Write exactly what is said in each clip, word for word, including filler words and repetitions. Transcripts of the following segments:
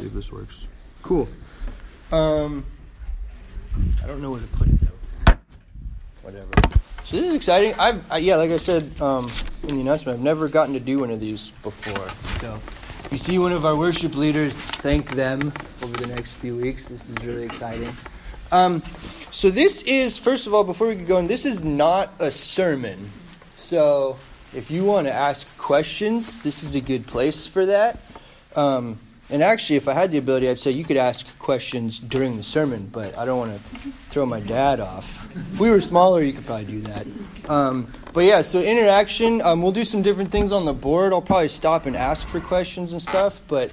see if this works. Cool. Um, I don't know where to put it though. Whatever. So this is exciting. I've I, yeah, like I said um, in the announcement, I've never gotten to do one of these before. So if you see one of our worship leaders, thank them over the next few weeks. This is really exciting. Um, so this is, first of all, before we get going, this is not a sermon. So if you want to ask questions, this is a good place for that. Um, and actually, if I had the ability, I'd say you could ask questions during the sermon, but I don't want to throw my dad off. If we were smaller, you could probably do that. Um, but yeah, so interaction, um, we'll do some different things on the board. I'll probably stop and ask for questions and stuff, but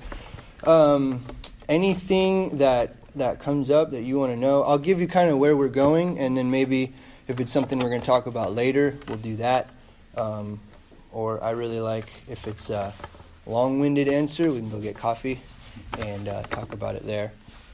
um, anything that that comes up that you want to know, I'll give you kind of where we're going, and then maybe if it's something we're going to talk about later, we'll do that. Um, or I really like, if it's a long-winded answer, we can go get coffee and uh, talk about it there.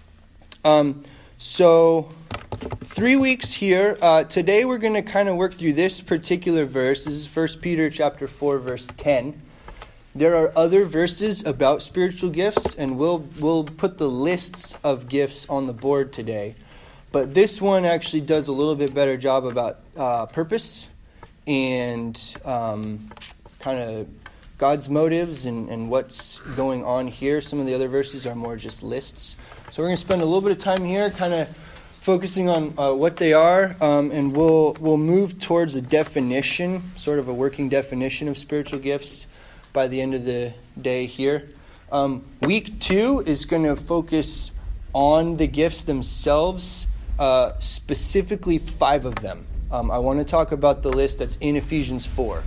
Um, so, three weeks here. Uh, today we're going to kind of work through this particular verse. This is First Peter chapter four, verse ten. There are other verses about spiritual gifts, and we'll we'll put the lists of gifts on the board today. But this one actually does a little bit better job about uh, purpose and um, kind of God's motives and, and what's going on here. Some of the other verses are more just lists. So we're going to spend a little bit of time here kind of focusing on uh, what they are, um, and we'll we'll move towards a definition, sort of a working definition of spiritual gifts by the end of the day here. Um, week two is going to focus on the gifts themselves, uh, specifically five of them. Um, I want to talk about the list that's in Ephesians four,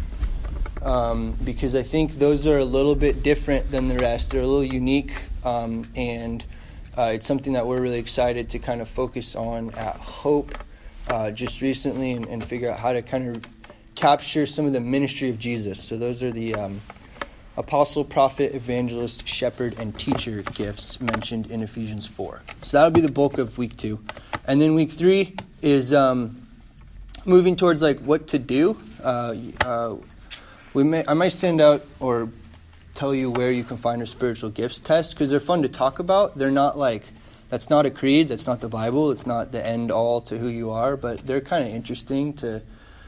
um, because I think those are a little bit different than the rest. They're a little unique, um, and uh, it's something that we're really excited to kind of focus on at Hope uh, just recently and, and figure out how to kind of capture some of the ministry of Jesus. So those are the um, apostle, prophet, evangelist, shepherd, and teacher gifts mentioned in Ephesians four. So that'll be the bulk of week two. And then week three is um, moving towards like what to do. Uh, uh, we may I might send out or tell you where you can find a spiritual gifts test, because they're fun to talk about. They're not like, that's not a creed, that's not the Bible, it's not the end all to who you are, but they're kind of interesting to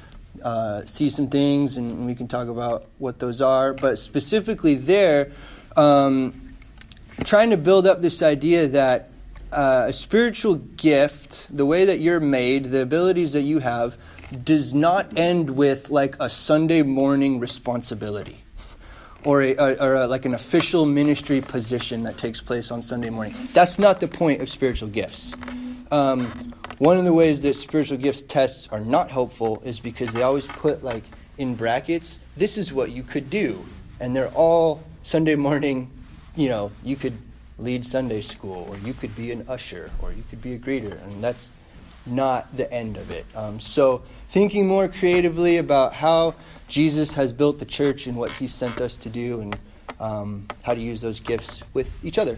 Uh, see some things, and we can talk about what those are. But specifically there, um, trying to build up this idea that uh, a spiritual gift, the way that you're made, the abilities that you have, does not end with like a Sunday morning responsibility or, a, a, or a, like an official ministry position that takes place on Sunday morning. That's not the point of spiritual gifts. Um, One of the ways that spiritual gifts tests are not helpful is because they always put, like, in brackets, this is what you could do. And they're all Sunday morning, you know, you could lead Sunday school, or you could be an usher, or you could be a greeter. And that's not the end of it. Um, so thinking more creatively about how Jesus has built the church and what he sent us to do, and um, how to use those gifts with each other.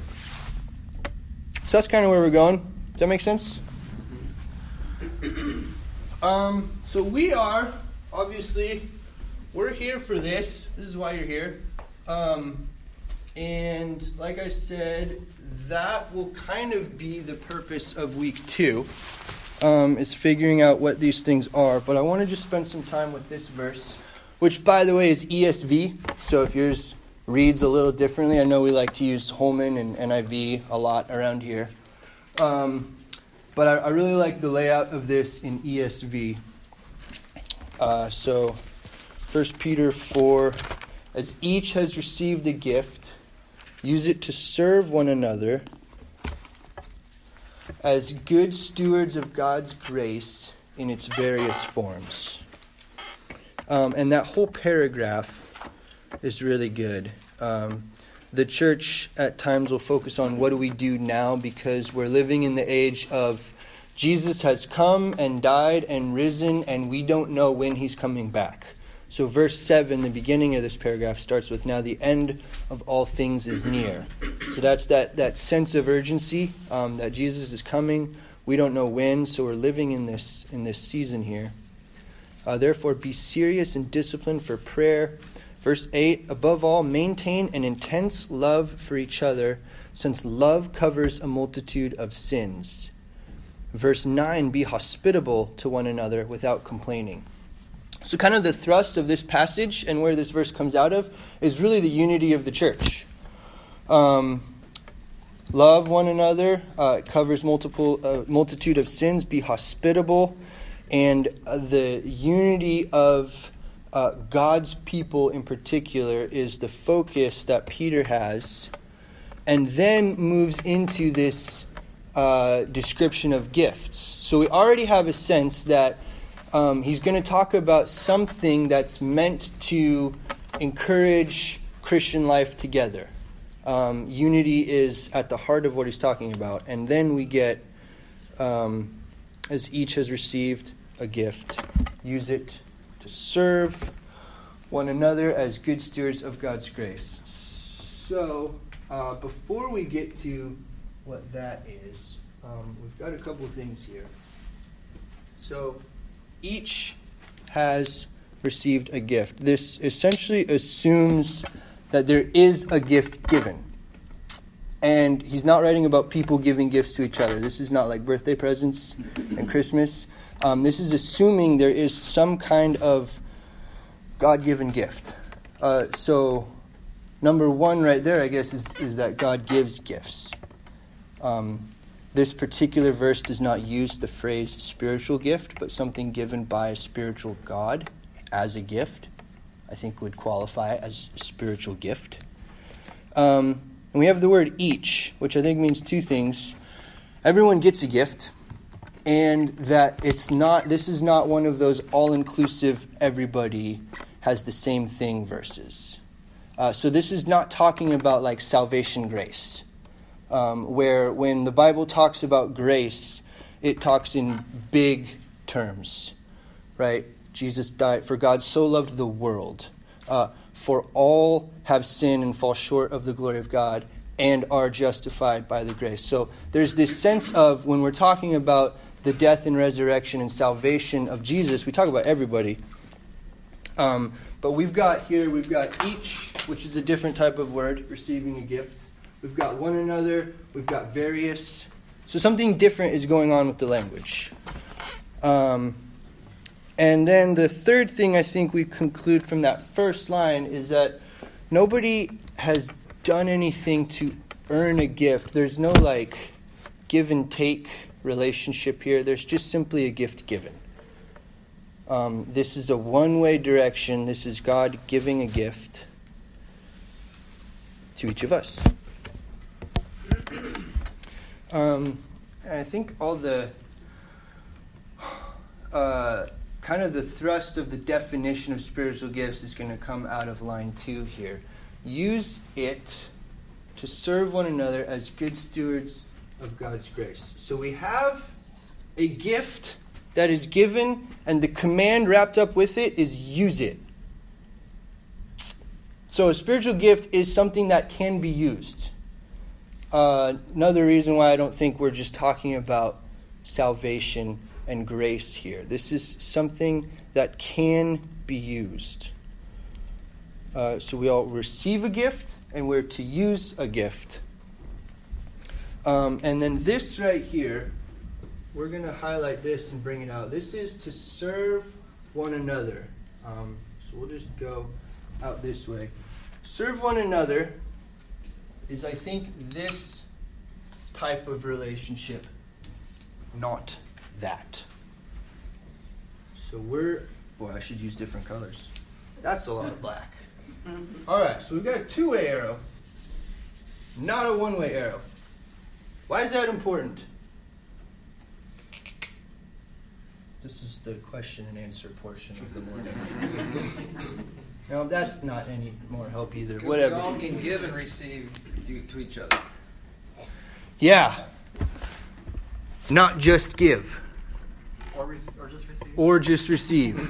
So that's kind of where we're going. Does that make sense? Um, so we are, obviously, we're here for this. This is why you're here. Um, and like I said, that will kind of be the purpose of week two. Um, is figuring out what these things are. But I want to just spend some time with this verse, which, by the way, is E S V. So if yours reads a little differently, I know we like to use Holman and N I V a lot around here. Um But I, I really like the layout of this in E S V. Uh, so, First Peter four, as each has received a gift, use it to serve one another as good stewards of God's grace in its various forms. Um, and that whole paragraph is really good. Um, The church at times will focus on what do we do now, because we're living in the age of Jesus has come and died and risen, and we don't know when he's coming back. So verse seven, the beginning of this paragraph, starts with, now the end of all things is near. So that's that, that sense of urgency um, that Jesus is coming. We don't know when, so we're living in this in this season here. Uh, Therefore, be serious and disciplined for prayer. Verse eight, above all, maintain an intense love for each other, since love covers a multitude of sins. Verse nine, be hospitable to one another without complaining. So kind of the thrust of this passage and where this verse comes out of is really the unity of the church. Um, love one another, uh, it covers multiple uh, multitude of sins, be hospitable, and uh, the unity of uh, God's people in particular is the focus that Peter has, and then moves into this uh, description of gifts. So we already have a sense that Um, he's going to talk about something that's meant to encourage Christian life together. Um, unity is at the heart of what he's talking about. And then we get, um, as each has received a gift, use it to serve one another as good stewards of God's grace. So, uh, before we get to what that is, um, we've got a couple of things here. So, each has received a gift. This essentially assumes that there is a gift given. And he's not writing about people giving gifts to each other. This is not like birthday presents and Christmas. Um, this is assuming there is some kind of God-given gift. Uh, so, number one right there, I guess, is, is that God gives gifts. Um This particular verse does not use the phrase spiritual gift, but something given by a spiritual God as a gift, I think would qualify as a spiritual gift. Um, and we have the word each, which I think means two things. Everyone gets a gift, and that it's not, this is not one of those all-inclusive, everybody has the same thing verses. Uh, so this is not talking about like salvation grace. Um, where when the Bible talks about grace, it talks in big terms, right? Jesus died, for God so loved the world, uh, for all have sinned and fall short of the glory of God and are justified by the grace. So there's this sense of when we're talking about the death and resurrection and salvation of Jesus, we talk about everybody. Um, but we've got here, we've got each, which is a different type of word, receiving a gift. We've got one another. We've got various. So something different is going on with the language. Um, and then the third thing I think we conclude from that first line is that nobody has done anything to earn a gift. There's no like give and take relationship here. There's just simply a gift given. Um, this is a one-way direction. This is God giving a gift to each of us. Um, and I think all the uh, kind of the thrust of the definition of spiritual gifts is going to come out of line two here. Use it to serve one another as good stewards of God's grace. So we have a gift that is given, and the command wrapped up with it is use it. So a spiritual gift is something that can be used. Uh, another reason why I don't think we're just talking about salvation and grace here. This is something that can be used. Uh, so we all receive a gift, and we're to use a gift. Um, and then this right here, we're going to highlight this and bring it out. This is to serve one another. Um, so we'll just go out this way. Serve one another is, I think, this type of relationship, not that. So we're, boy, I should use different colors. That's a lot of black. All right, so we've got a two-way arrow, not a one-way arrow. Why is that important? This is the question and answer portion of the morning. No, that's not any more help either. Whatever. We all can give and receive to each other. Yeah. Not just give. Or, re- or just receive. Or just receive.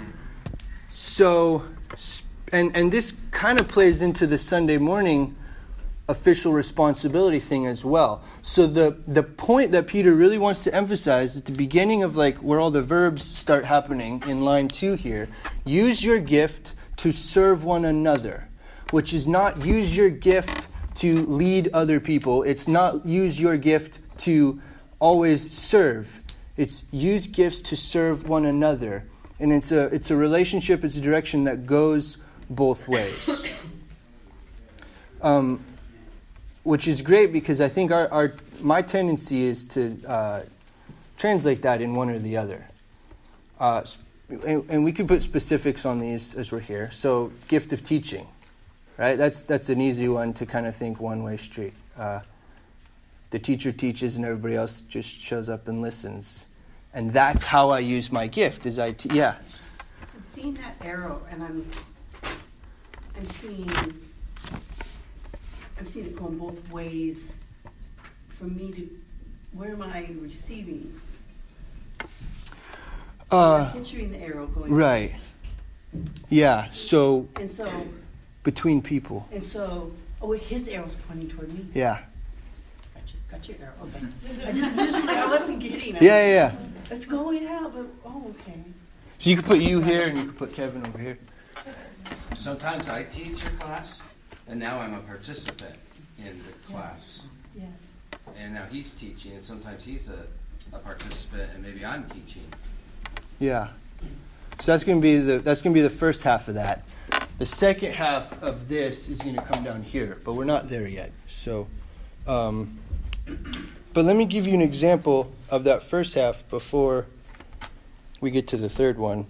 So, and and this kind of plays into the Sunday morning official responsibility thing as well. So the the point that Peter really wants to emphasize at the beginning of like where all the verbs start happening in line two here, use your gift to serve one another, which is not use your gift to lead other people. It's not use your gift to always serve. It's use gifts to serve one another. And it's a it's a relationship, it's a direction that goes both ways. Um, which is great because I think our, our my tendency is to uh, translate that in one or the other. Uh, and, and we could put specifics on these as we're here. So, gift of teaching, right? That's that's an easy one to kind of think one-way street. Uh, the teacher teaches and everybody else just shows up and listens. And that's how I use my gift. Is I te- yeah. I'm seeing that arrow, and I'm I'm seeing I'm seeing it going both ways. For me to, where am I receiving? Uh, I'm picturing the arrow going right. Yeah. So. And so. Between people. And so, oh, his arrow's pointing toward me. Yeah. Got your, got your arrow. Okay. I just visually, I wasn't getting it. Yeah, yeah, yeah. It's going out, but oh, okay. So you could put you here, and you could put Kevin over here. Sometimes I teach a class, and now I'm a participant in the class. Yes. And now he's teaching, and sometimes he's a, a participant, and maybe I'm teaching. Yeah. So that's going to be the that's going to be the first half of that. The second half of this is going to come down here, but we're not there yet. So, um, but let me give you an example of that first half before we get to the third one.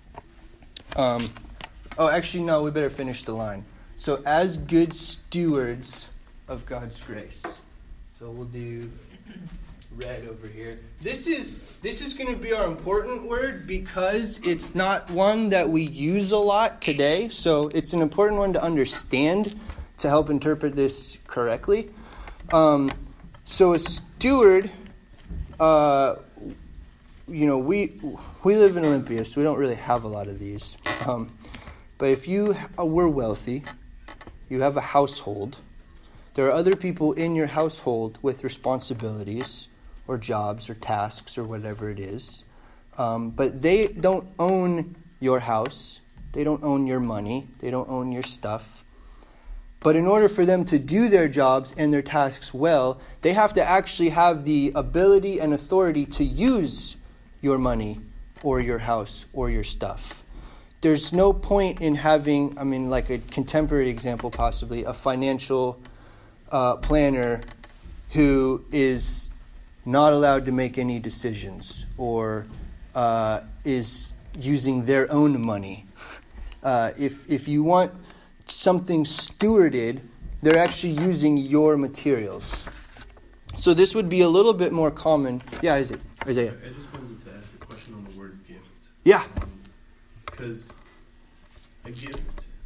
Um, oh, actually, no, we better finish the line. So, as good stewards of God's grace. So we'll do red over here. This is this is going to be our important word because it's not one that we use a lot today. So it's an important one to understand to help interpret this correctly. Um, so a steward, uh, you know, we we live in Olympia, so we don't really have a lot of these. Um, but if you were wealthy, you have a household. There are other people in your household with responsibilities or jobs or tasks or whatever it is. Um, but they don't own your house. They don't own your money. They don't own your stuff. But in order for them to do their jobs and their tasks well, they have to actually have the ability and authority to use your money or your house or your stuff. There's no point in having, I mean, like a contemporary example possibly, a financial uh, planner who is not allowed to make any decisions or uh, is using their own money. Uh, if if you want something stewarded, they're actually using your materials. So this would be a little bit more common. Yeah, Isaiah. Isaiah. I just wanted to ask a question on the word gift. Yeah. Because um, a gift,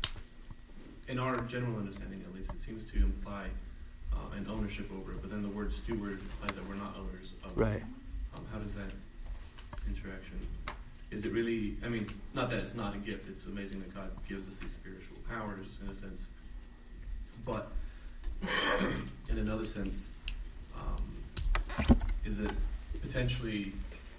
in our general understanding at least, it seems to imply uh, an ownership over it, but then the word steward implies that we're not owners of it. Right. Um, how does that interaction, is it really, I mean, not that it's not a gift, it's amazing that God gives us these spiritual powers in a sense, but in another sense, um, is it potentially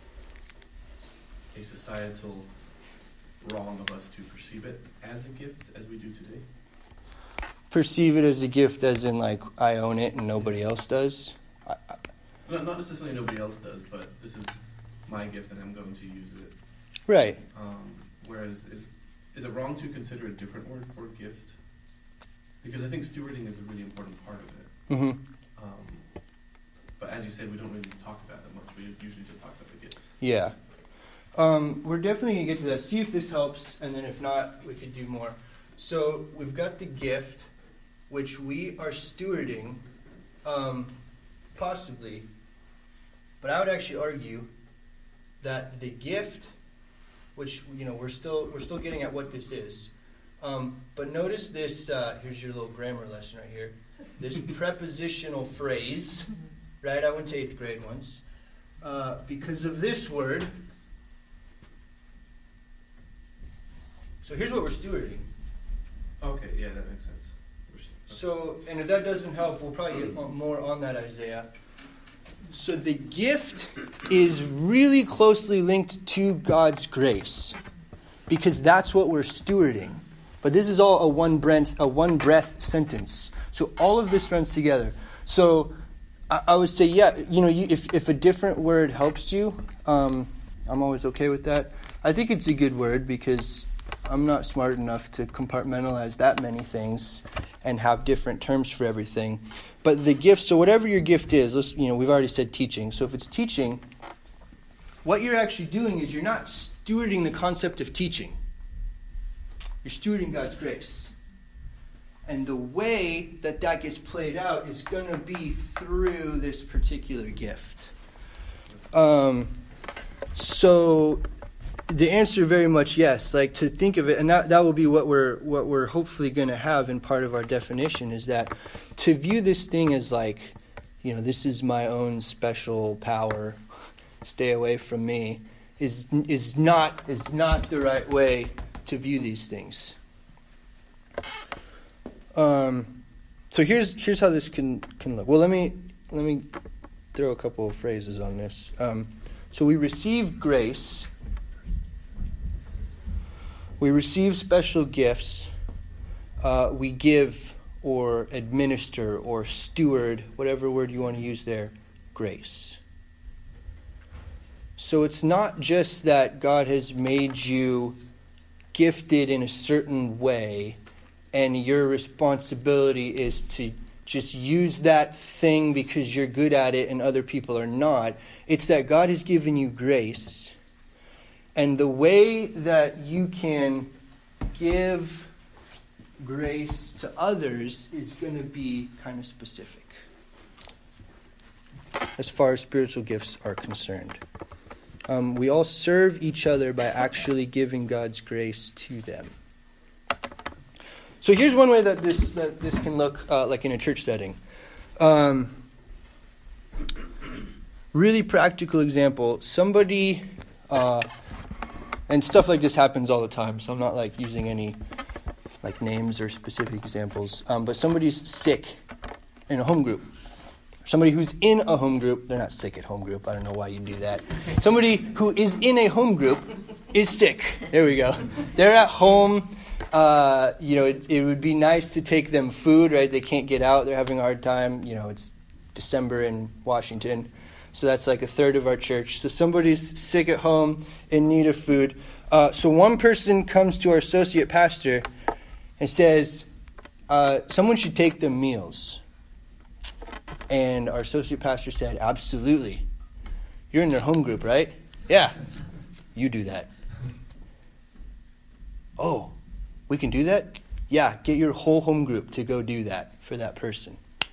a societal wrong of us to perceive it as a gift as we do today? Perceive it as a gift as in like I own it and nobody else does? I, I, Not, not necessarily nobody else does, but this is my gift and I'm going to use it. right. Um, whereas, is is it wrong to consider a different word for gift? Because I think stewarding is a really important part of it. Mm-hmm. Um, but as you said, we don't really talk about it much. We usually just talk about the gifts. Yeah. Um, we're definitely going to get to that. See if this helps, and then if not, we could do more. So we've got the gift, which we are stewarding, um, possibly. But I would actually argue that the gift, which you know we're still we're still getting at what this is. Um, but notice this. Uh, here's your little grammar lesson right here. This prepositional phrase, right? I went to eighth grade once. Uh, because of this word. So here's what we're stewarding. Okay, yeah, that makes sense. We're, okay. So, and if that doesn't help, we'll probably get more on that, Isaiah. So the gift is really closely linked to God's grace because that's what we're stewarding. But this is all a one breath, a one breath sentence. So all of this runs together. So I, I would say, yeah, you know, you, if if a different word helps you, um, I'm always okay with that. I think it's a good word because I'm not smart enough to compartmentalize that many things and have different terms for everything. But the gift, so whatever your gift is, let's, you know, we've already said teaching. So if it's teaching, what you're actually doing is you're not stewarding the concept of teaching. You're stewarding God's grace. And the way that that gets played out is going to be through this particular gift. Um, so the answer very much yes. Like to think of it, and that, that will be what we're what we're hopefully going to have in part of our definition, is that to view this thing as like, you know, this is my own special power, stay away from me, is is not is not the right way to view these things. Um, so here's here's how this can can look. Well, let me let me throw a couple of phrases on this. Um, so we receive grace. We receive special gifts. Uh, we give or administer or steward, whatever word you want to use there, grace. So it's not just that God has made you gifted in a certain way and your responsibility is to just use that thing because you're good at it and other people are not. It's that God has given you grace. And the way that you can give grace to others is going to be kind of specific as far as spiritual gifts are concerned. Um, we all serve each other by actually giving God's grace to them. So here's one way that this that this can look uh, like in a church setting. Um, really practical example. Somebody... Uh, And stuff like this happens all the time, so I'm not like using any like names or specific examples. Um, but somebody's sick in a home group. Somebody who's in a home group, they're not sick at home group. I don't know why you do that. Somebody who is in a home group is sick. There we go. They're at home. Uh, you know, it, it would be nice to take them food, right? They can't get out. They're having a hard time. You know, it's December in Washington. So that's like a third of our church. So somebody's sick at home in need of food. Uh, so one person comes to our associate pastor and says, uh, someone should take them meals. And our associate pastor said, absolutely. You're in their home group, right? Yeah. You do that. Oh, we can do that? Yeah, get your whole home group to go do that for that person.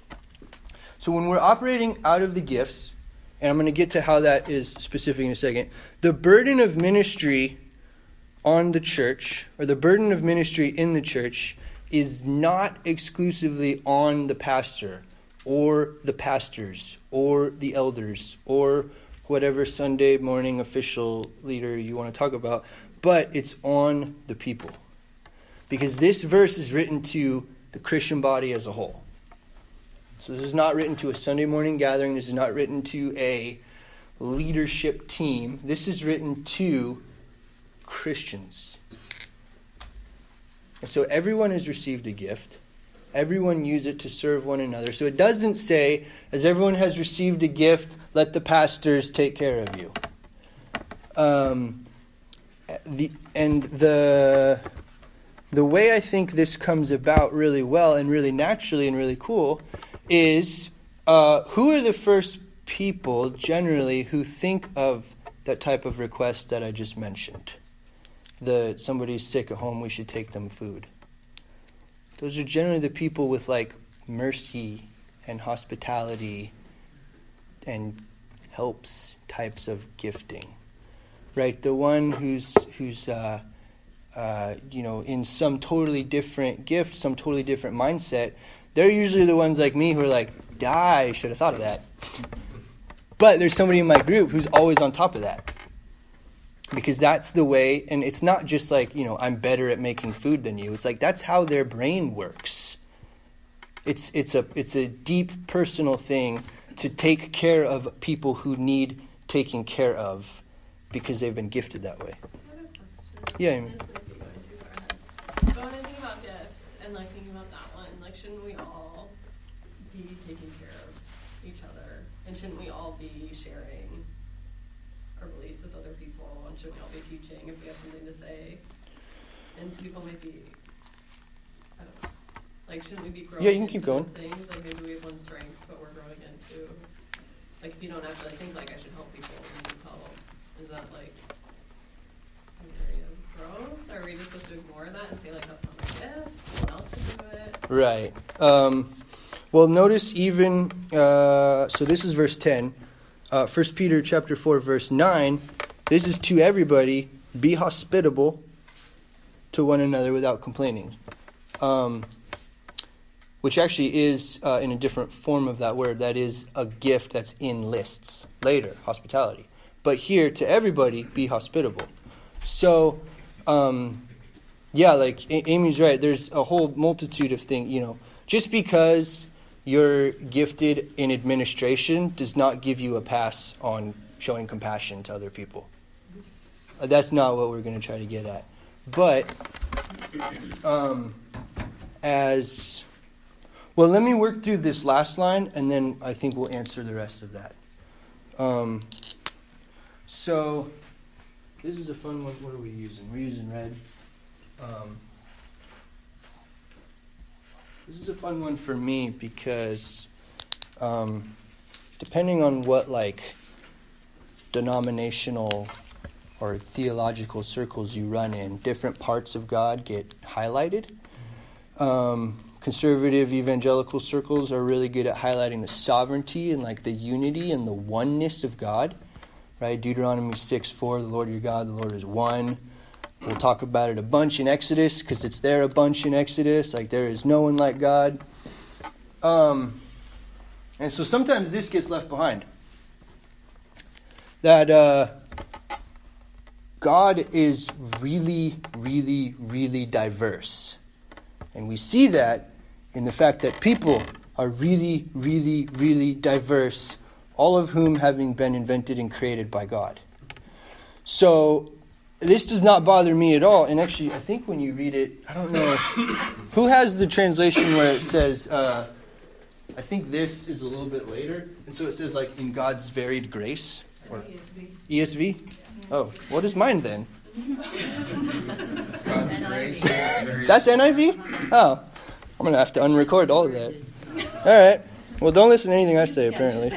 So when we're operating out of the gifts, and I'm going to get to how that is specific in a second, the burden of ministry on the church, or the burden of ministry in the church, is not exclusively on the pastor, or the pastors, or the elders, or whatever Sunday morning official leader you want to talk about, but it's on the people. Because this verse is written to the Christian body as a whole. So this is not written to a Sunday morning gathering. This is not written to a leadership team. This is written to Christians. And so everyone has received a gift. Everyone use it to serve one another. So it doesn't say, as everyone has received a gift, let the pastors take care of you. Um, the and the the way I think this comes about really well and really naturally and really cool is uh, who are the first people generally who think of that type of request that I just mentioned? The somebody's sick at home, we should take them food. Those are generally the people with like mercy and hospitality and helps types of gifting, right? The one who's who's uh, uh, you know in some totally different gift, some totally different mindset. They're usually the ones like me who are like, I should have thought of that. But there's somebody in my group who's always on top of that. Because that's the way, and it's not just like, you know, I'm better at making food than you. It's like that's how their brain works. It's it's a it's a deep personal thing to take care of people who need taking care of because they've been gifted that way. Yeah, Amy. Going into And shouldn't we all be sharing our beliefs with other people? And shouldn't we all be teaching if we have something to say? And people might be, I don't know, like, shouldn't we be growing Yeah, you can keep into going. those things? Like, maybe we have one strength, but we're growing into, like, if you don't actually think, like, I should help people, and you help, is that, like, an area of growth? Or are we just supposed to ignore that and say, like, that's not my gift, someone else can do it? Right. Um, well, notice even, uh, so this is verse ten. Uh, First Peter chapter four, verse nine. This is to everybody, be hospitable to one another without complaining. Um, which actually is uh, in a different form of that word. That is a gift that's in lists later, hospitality. But here, to everybody, be hospitable. So, um, yeah, like A- Amy's right. There's a whole multitude of things, you know. Just because you're gifted in administration does not give you a pass on showing compassion to other people. Uh, that's not what we're going to try to get at. But um, as... Well, let me work through this last line, and then I think we'll answer the rest of that. Um, so, this is a fun one. What are we using? We're using red. Um, this is a fun one for me because um, depending on what, like, denominational or theological circles you run in, different parts of God get highlighted. Um, conservative evangelical circles are really good at highlighting the sovereignty and like the unity and the oneness of God. Right? Deuteronomy six four, the Lord your God, the Lord is one. We'll talk about it a bunch in Exodus because it's there a bunch in Exodus. Like there is no one like God. Um, and so sometimes this gets left behind. That uh, God is really, really, really diverse. And we see that in the fact that people are really, really, really diverse, all of whom having been invented and created by God. So this does not bother me at all. And actually, I think when you read it, I don't know, who has the translation where it says, uh, I think this is a little bit later. And so it says like, in God's varied grace. Or E S V. E S V? Oh, what is mine then? God's grace is very... That's N I V? Oh, I'm going to have to unrecord all of that. All right. Well, don't listen to anything I say, apparently.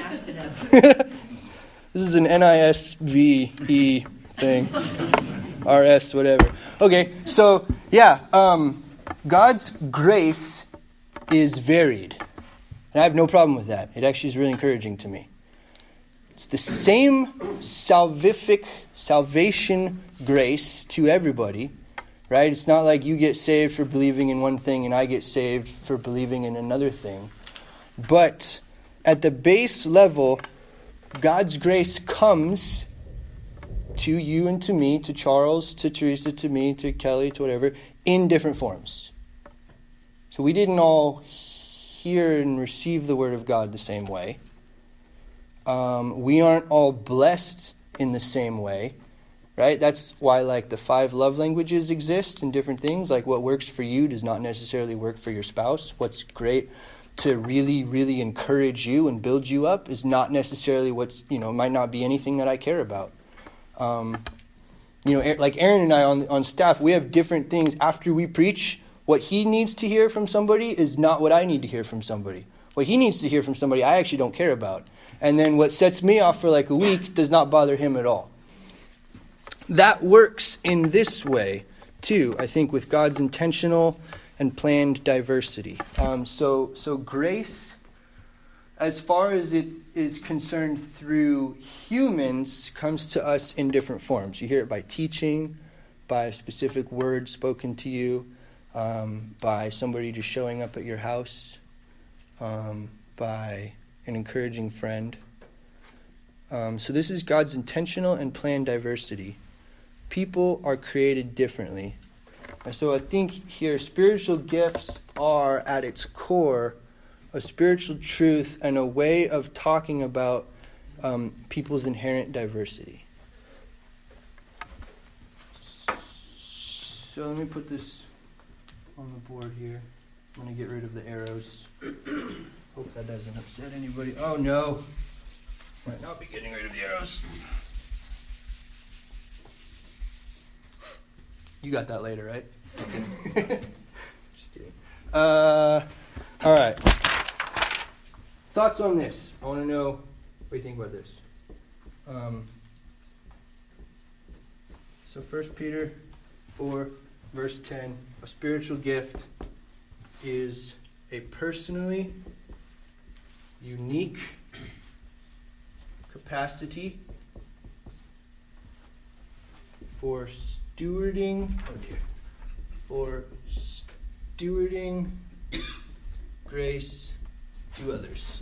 This is an N I S V E thing. R S, whatever. Okay, so, yeah, um, God's grace is varied. And I have no problem with that. It actually is really encouraging to me. It's the same salvific, salvation grace to everybody, right? It's not like you get saved for believing in one thing and I get saved for believing in another thing. But at the base level, God's grace comes to you and to me, to Charles, to Teresa, to me, to Kelly, to whatever, in different forms. So we didn't all hear and receive the Word of God the same way. Um, we aren't all blessed in the same way, right? That's why, like, the five love languages exist and different things. Like, what works for you does not necessarily work for your spouse. What's great to really, really encourage you and build you up is not necessarily what's, you know, might not be anything that I care about. Um, you know, like Aaron and I on on staff, we have different things. After we preach, what he needs to hear from somebody is not what I need to hear from somebody. What he needs to hear from somebody I actually don't care about. And then what sets me off for like a week does not bother him at all. That works in this way, too, I think, with God's intentional and planned diversity. Um, so, so grace, as far as it is concerned through humans, comes to us in different forms. You hear it by teaching, by a specific word spoken to you, um, by somebody just showing up at your house, um, by an encouraging friend. Um, so this is God's intentional and planned diversity. People are created differently. And so I think here spiritual gifts are at its core a spiritual truth and a way of talking about um, people's inherent diversity. So let me put this on the board here. I'm going to get rid of the arrows. Hope that doesn't upset anybody. Oh no. Might not be getting rid of the arrows. You got that later, right? Just kidding. Uh, all right. Thoughts on this? I want to know what you think about this. Um, so First Peter four, verse ten, a spiritual gift is a personally unique capacity for stewarding, oh dear, for stewarding grace to others.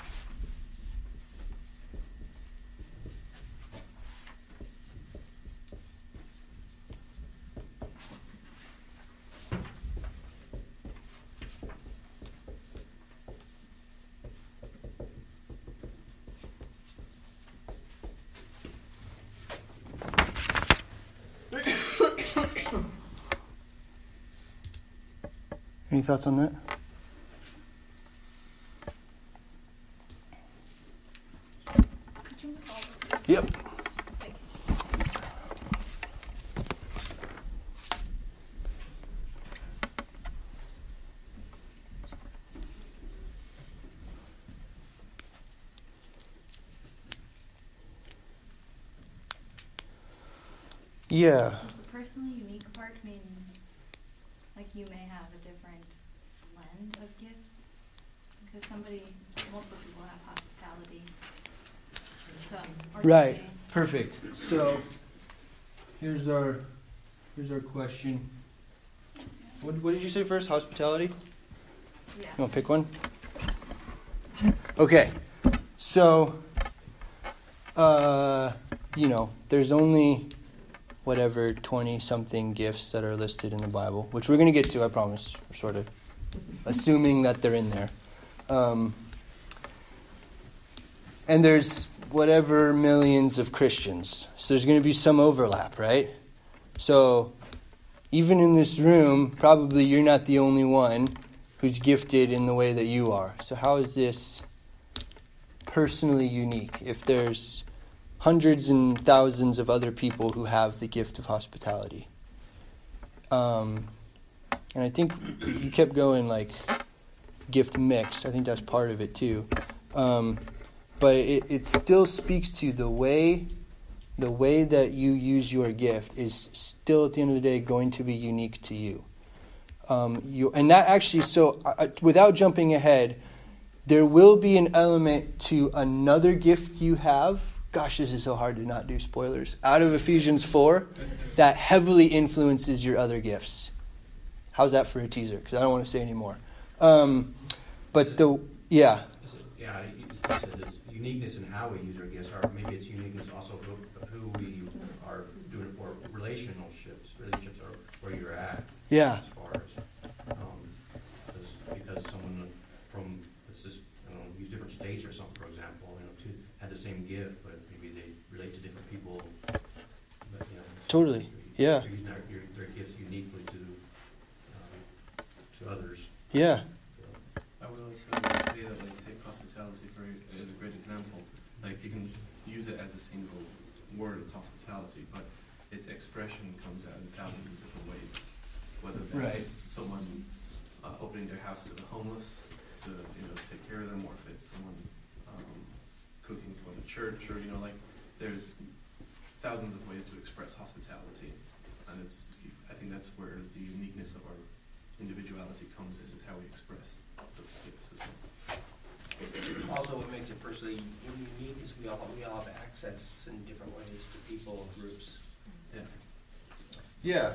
Any thoughts on that? Could you move over? Yep. Thank you. Yeah. Does the personally unique part mean, like, you may have a different blend of gifts? Because somebody, multiple people have hospitality. So, or do Right. they- Perfect. So here's our here's our question. What, what did you say first? Hospitality? Yeah. You want to pick one? Okay. So, uh, you know, there's only whatever twenty-something gifts that are listed in the Bible, which we're going to get to, I promise. We're sort of assuming that they're in there. Um, and there's whatever millions of Christians. So there's going to be some overlap, right? So even in this room, probably you're not the only one who's gifted in the way that you are. So how is this personally unique if there's hundreds and thousands of other people who have the gift of hospitality? Um, and I think you kept going like gift mix. I think that's part of it too. Um, but it, it still speaks to the way the way that you use your gift is still at the end of the day going to be unique to you. Um, you and that actually, so uh, without jumping ahead, there will be an element to another gift you have. Gosh, this is so hard to not do spoilers. Out of Ephesians four, that heavily influences your other gifts. How's that for a teaser? Because I don't want to say any more. Um, but the, yeah. Yeah, you said there's uniqueness in how we use our gifts, or maybe it's uniqueness also of who, of who we are doing it for. Relationships, relationships are where you're at. Yeah. As far as, um, because, because someone from, let's just, I don't know, use different states or something, for example, you know, to have the same gift, but maybe they relate to different people. But, you know, Totally. Yeah. They're using their, their gifts uniquely to um, to others. Yeah. So, I would also say that, like, take hospitality for as a great example. Like, you can use it as a single word, it's hospitality, but its expression comes out in thousands of different ways. Whether that's Right. someone uh, opening their house to the homeless to, you know, take care of them, or if it's someone um, cooking for the church, or, you know, like, there's thousands of ways to express hospitality, and it's, I think that's where the uniqueness of our individuality comes in, is how we express those gifts as well. Also, what makes it personally unique is we all we all have access in different ways to people and groups. Yeah. Yeah.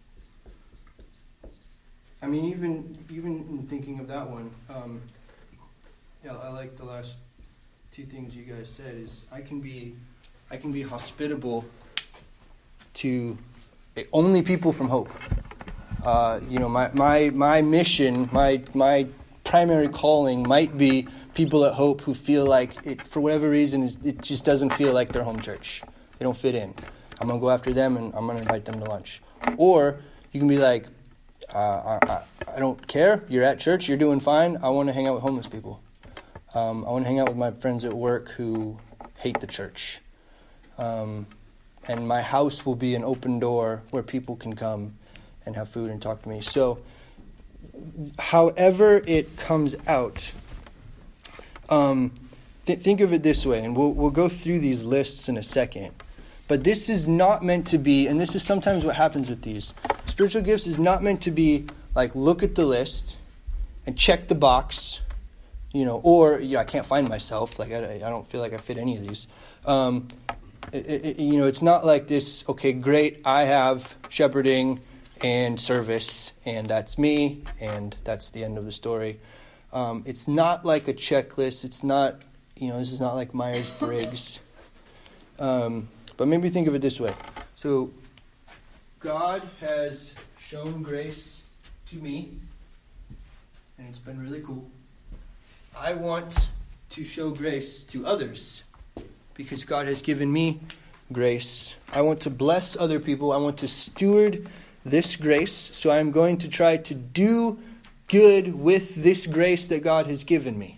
I mean, even even in thinking of that one, um, yeah, I like the last two things you guys said. Is I can be, I can be hospitable to only people from Hope. Uh, you know, my, my my mission, my my primary calling might be people at Hope who feel like it, for whatever reason, it just doesn't feel like their home church. They don't fit in. I'm going to go after them and I'm going to invite them to lunch. Or you can be like, uh, I, I don't care. You're at church. You're doing fine. I want to hang out with homeless people. Um, I want to hang out with my friends at work who hate the church. Um, and my house will be an open door where people can come and have food and talk to me. So however it comes out, um, th- think of it this way, and we'll we'll go through these lists in a second. But this is not meant to be, and this is sometimes what happens with these. Spiritual gifts is not meant to be like, look at the list and check the box, you know, or, yeah, I can't find myself. Like, I, I don't feel like I fit any of these. Um, it, it, you know, it's not like this, okay, great, I have shepherding and service, and that's me, and that's the end of the story. Um, it's not like a checklist. It's not, you know, this is not like Myers-Briggs. Um, but maybe think of it this way. So God has shown grace to me, and it's been really cool. I want to show grace to others because God has given me grace. I want to bless other people. I want to steward this grace, so I'm going to try to do good with this grace that God has given me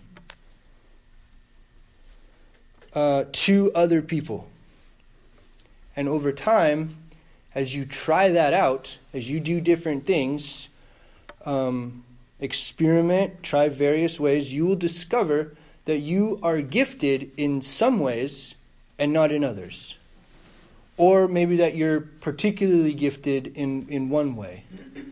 uh, to other people. And over time, as you try that out, as you do different things, um, experiment, try various ways, you will discover that you are gifted in some ways and not in others. Or maybe that you're particularly gifted in, in one way.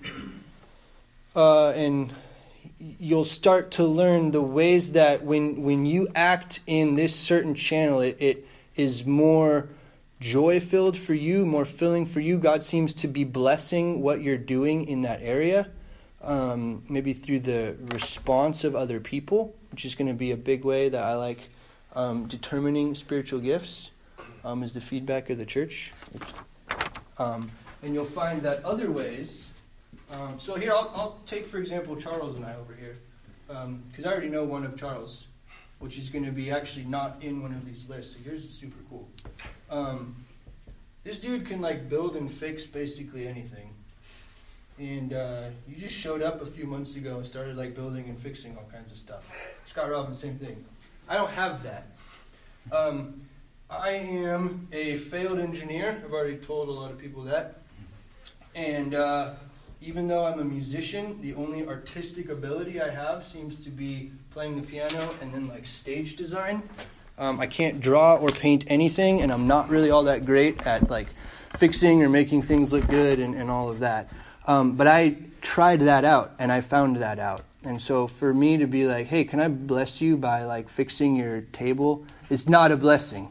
Uh, and you'll start to learn the ways that when when you act in this certain channel, it, it is more joy-filled for you, more filling for you. God seems to be blessing what you're doing in that area, um, maybe through the response of other people, which is going to be a big way that I like um, determining spiritual gifts, um, is the feedback of the church. Um, and you'll find that other ways... Um, so here, I'll, I'll take, for example, Charles and I over here, because um, I already know one of Charles, which is going to be actually not in one of these lists. So yours is super cool. Um, this dude can like build and fix basically anything. And uh, you just showed up a few months ago and started like building and fixing all kinds of stuff. Scott Robbins, same thing. I don't have that. Um, I am a failed engineer. I've already told a lot of people that. And uh, even though I'm a musician, the only artistic ability I have seems to be playing the piano and then like stage design. Um, I can't draw or paint anything, and I'm not really all that great at like fixing or making things look good and, and all of that. Um, but I tried that out, and I found that out. And so for me to be like, hey, can I bless you by like fixing your table? It's not a blessing.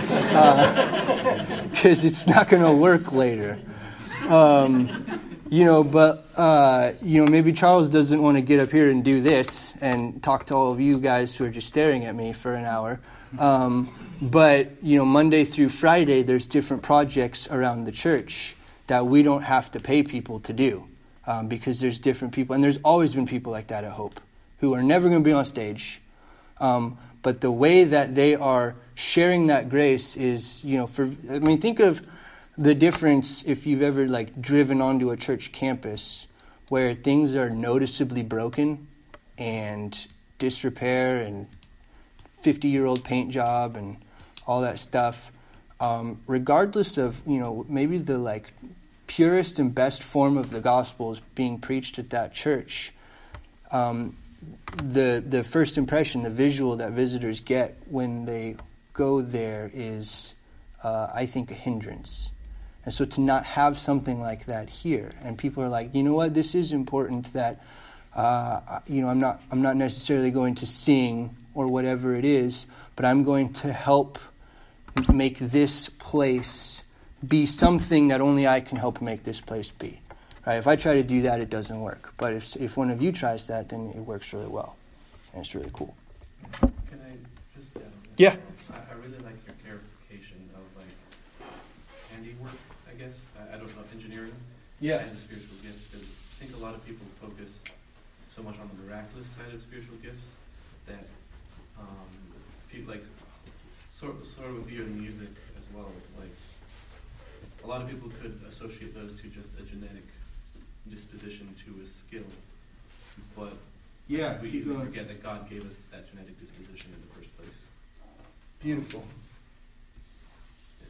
Because uh, it's not going to work later. Um, you know, but, uh, you know, maybe Charles doesn't want to get up here and do this and talk to all of you guys who are just staring at me for an hour. Um, but, you know, Monday through Friday, there's different projects around the church that we don't have to pay people to do um, because there's different people. And there's always been people like that at Hope who are never going to be on stage. Um, but the way that they are sharing that grace is, you know, for, I mean, think of the difference if you've ever like driven onto a church campus where things are noticeably broken and disrepair and fifty-year-old paint job and all that stuff. Um, regardless of, you know, maybe the like purest and best form of the gospel is being preached at that church, um, the the first impression, the visual that visitors get when they go there is, uh, I think, a hindrance. And so to not have something like that here, and people are like, you know what, this is important that, uh, you know, I'm not I'm not necessarily going to sing or whatever it is, but I'm going to help make this place be something that only I can help make this place be. Right? If I try to do that, it doesn't work. But if if one of you tries that, then it works really well, and it's really cool. Can I just? Uh, yeah. I, I really like your clarification of like handiwork. I guess I, I don't know engineering. Yeah. And the spiritual gifts. Because I think a lot of people focus so much on the miraculous side of spiritual gifts that um, people like sort sort of with you in music as well. Like a lot of people could associate those to just a genetic disposition to a skill, but yeah, we easily forget that God gave us that genetic disposition in the first place. Beautiful.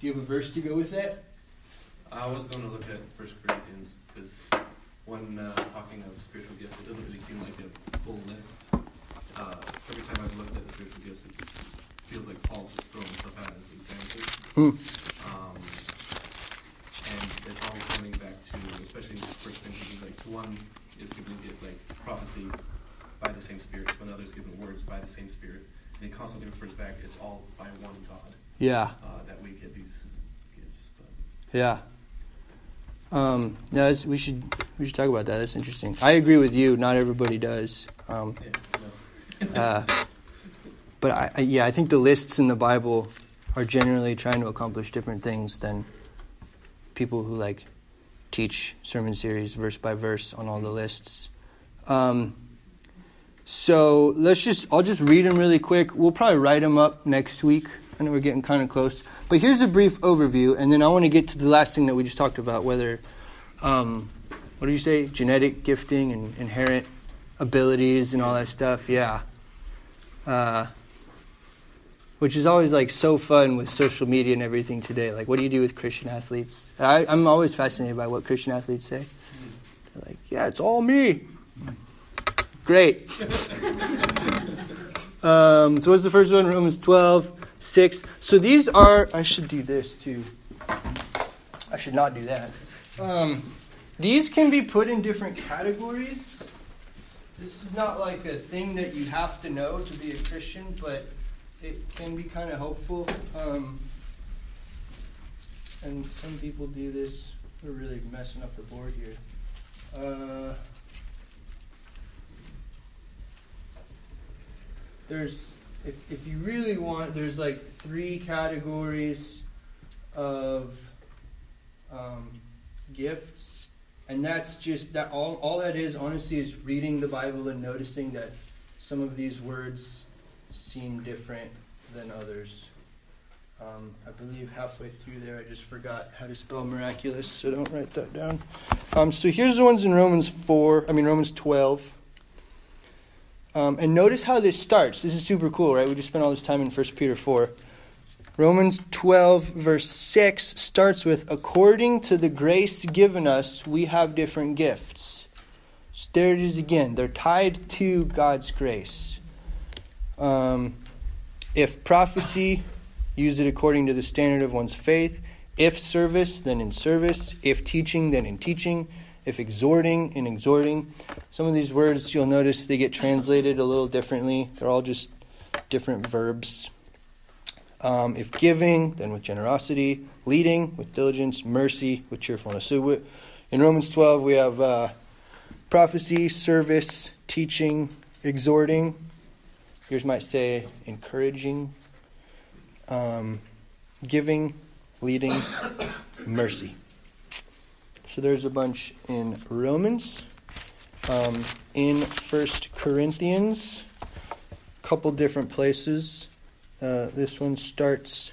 Do you have a verse to go with that? I was going to look at First Corinthians, because when uh, talking of spiritual gifts, it doesn't really seem like a full list. Uh, every time I've looked at the spiritual gifts, it just feels like Paul just throwing stuff out as examples. Hmm. Um, and it's all coming back to, especially in First Corinthians, like to one is given a gift like prophecy by the same Spirit, to another is given words by the same Spirit. And it constantly refers back, it's all by one God Yeah. uh, that we get these gifts. But Yeah. Um, no, it's- we should we should talk about that. That's interesting. I agree with you. Not everybody does. Um, yeah, no. uh, but I, I, yeah, I think the lists in the Bible are generally trying to accomplish different things than people who like teach sermon series verse by verse on all the lists. Um, so let's just I'll just read them really quick. We'll probably write them up next week. I know we're getting kind of close. But here's a brief overview, and then I want to get to the last thing that we just talked about, whether, um, what did you say, genetic gifting and inherent abilities and all that stuff. Yeah. Uh, which is always like so fun with social media and everything today. Like, what do you do with Christian athletes? I, I'm always fascinated by what Christian athletes say. They're like, yeah, it's all me. Great. um, so what's the first one? Romans twelve. Six. So these are, I should do this too. I should not do that. Um, these can be put in different categories. This is not like a thing that you have to know to be a Christian, but it can be kind of helpful. Um, and some people do this. We're really messing up the board here. Uh, there's If if you really want, there's like three categories of um, gifts, and that's just that. All all that is, honestly, is reading the Bible and noticing that some of these words seem different than others. Um, I believe halfway through there, I just forgot how to spell miraculous, so don't write that down. Um, so here's the ones in Romans four. I mean Romans twelve. Um, and notice how this starts. This is super cool, right? We just spent all this time in First Peter four. Romans twelve, verse six starts with, according to the grace given us, we have different gifts. So there it is again. They're tied to God's grace. Um, if prophecy, use it according to the standard of one's faith. If service, then in service. If teaching, then in teaching. If exhorting, in exhorting. Some of these words, you'll notice they get translated a little differently. They're all just different verbs. Um, if giving, then with generosity. Leading, with diligence. Mercy, with cheerfulness. So in Romans twelve, we have uh, prophecy, service, teaching, exhorting. Yours might say encouraging. Um, giving, leading, mercy. So there's a bunch in Romans. Um, in First Corinthians, a couple different places. Uh, this one starts,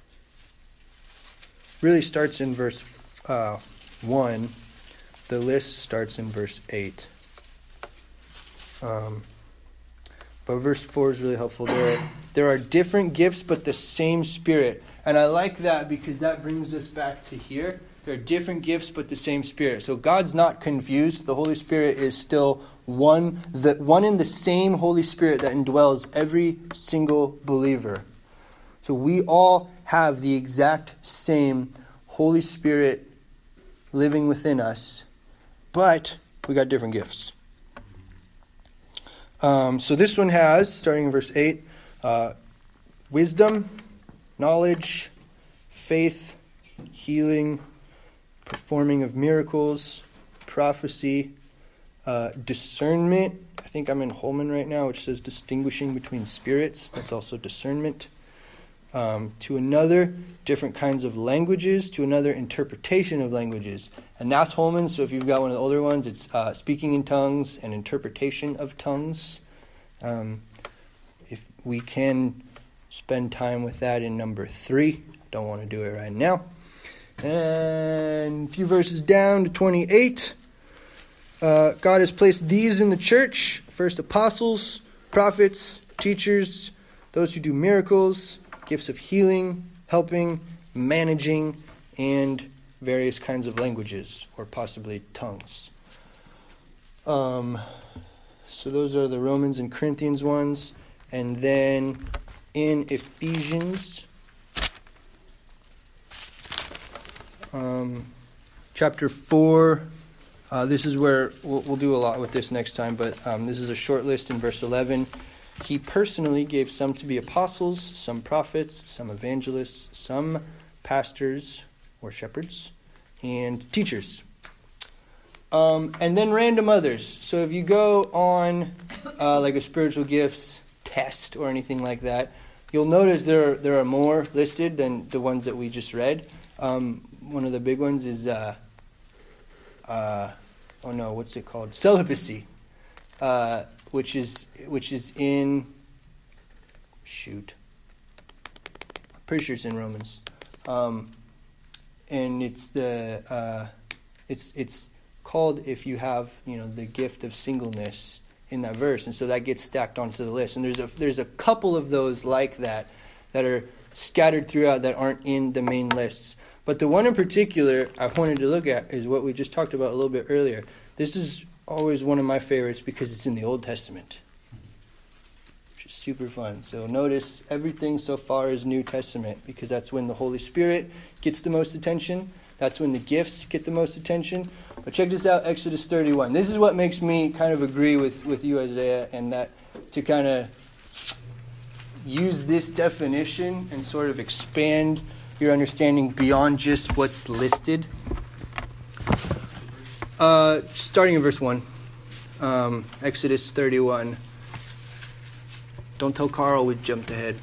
really starts in verse uh, one. The list starts in verse eight. Um, but verse four is really helpful. There, there are different gifts, but the same Spirit. And I like that because that brings us back to here. There are different gifts, but the same Spirit. So God's not confused. The Holy Spirit is still one, the one in the same Holy Spirit that indwells every single believer. So we all have the exact same Holy Spirit living within us, but we got different gifts. Um, so this one has, starting in verse eight, uh, wisdom, knowledge, faith, healing, performing of miracles, prophecy, uh, discernment. I think I'm in Holman right now, which says distinguishing between spirits. That's also discernment. Um, to another, different kinds of languages. To another, interpretation of languages. And that's Holman, so if you've got one of the older ones, it's uh, speaking in tongues and interpretation of tongues. Um, if we can spend time with that in number three. Don't want to do it right now. And a few verses down to twenty-eight. Uh, God has placed these in the church. First, apostles, prophets, teachers, those who do miracles, gifts of healing, helping, managing, and various kinds of languages, or possibly tongues. Um, so those are the Romans and Corinthians ones. And then in Ephesians, um, chapter four, uh, this is where we'll, we'll do a lot with this next time, but um, this is a short list in verse eleven. He personally gave some to be apostles, some prophets, some evangelists, some pastors or shepherds, and teachers. Um, and then random others. So if you go on uh, like a spiritual gifts test or anything like that, you'll notice there are, there are more listed than the ones that we just read. Um, one of the big ones is, uh, uh, oh no, what's it called? Celibacy, uh, which is which is in, shoot, pretty sure it's in Romans, um, and it's the uh, it's it's. called if you have, you know, the gift of singleness in that verse, and so that gets stacked onto the list. And there's a there's a couple of those like that that are scattered throughout that aren't in the main lists. But the one in particular I wanted to look at is what we just talked about a little bit earlier. This is always one of my favorites because it's in the Old Testament, which is super fun. So notice everything so far is New Testament because that's when the Holy Spirit gets the most attention. That's when the gifts get the most attention. But check this out, Exodus thirty-one. This is what makes me kind of agree with, with you, Isaiah, and that to kind of use this definition and sort of expand your understanding beyond just what's listed. Uh, starting in verse one, um, Exodus thirty-one. Don't tell Carl we jumped ahead.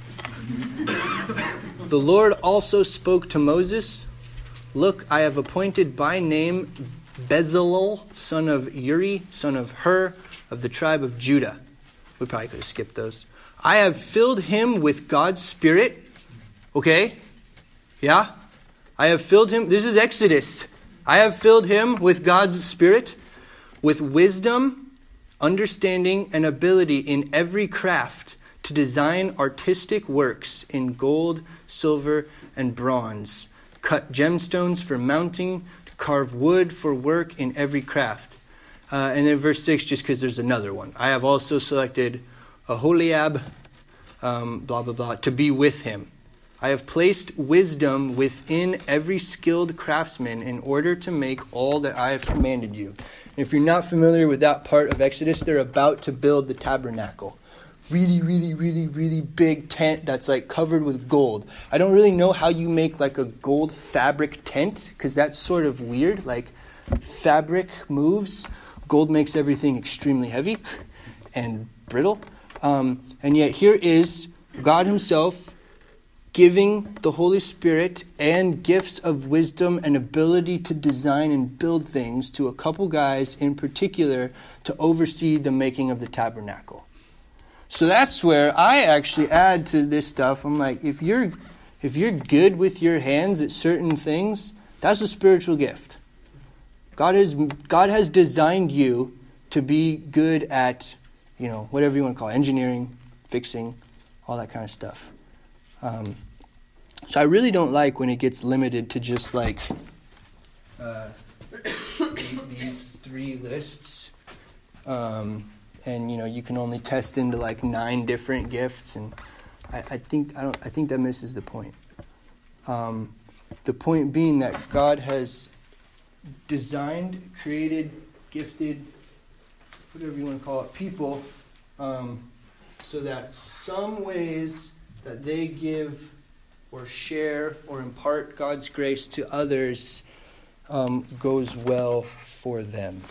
The Lord also spoke to Moses. Look, I have appointed by name Bezalel, son of Uri, son of Hur, of the tribe of Judah. We probably could have skipped those. I have filled him with God's Spirit. Okay? Yeah? I have filled him. This is Exodus. I have filled him with God's Spirit, with wisdom, understanding, and ability in every craft to design artistic works in gold, silver, and bronze. Cut gemstones for mounting, to carve wood for work in every craft. Uh, and then verse six, just because there's another one. I have also selected Aholiab, um, blah, blah, blah, to be with him. I have placed wisdom within every skilled craftsman in order to make all that I have commanded you. And if you're not familiar with that part of Exodus, they're about to build the tabernacle. Really, really, really, really big tent that's like covered with gold. I don't really know how you make like a gold fabric tent because that's sort of weird. Like fabric moves. Gold makes everything extremely heavy and brittle. Um, and yet here is God himself giving the Holy Spirit and gifts of wisdom and ability to design and build things to a couple guys in particular to oversee the making of the tabernacle. So that's where I actually add to this stuff. I'm like, if you're if you're good with your hands at certain things, that's a spiritual gift. God has God has designed you to be good at, you know, whatever you want to call it, engineering, fixing, all that kind of stuff. Um, so I really don't like when it gets limited to just like uh, these three lists. Um, And you know you can only test into like nine different gifts, and I, I think I don't I think that misses the point. Um, the point being that God has designed, created, gifted, whatever you want to call it, people, um, so that some ways that they give or share or impart God's grace to others um, goes well for them.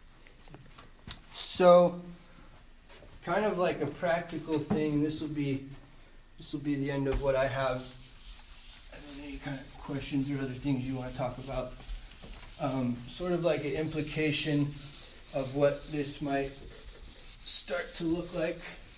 So. Kind of like a practical thing. This will be this will be the end of what I have. And then any kind of questions or other things you want to talk about. Um, sort of like an implication of what this might start to look like.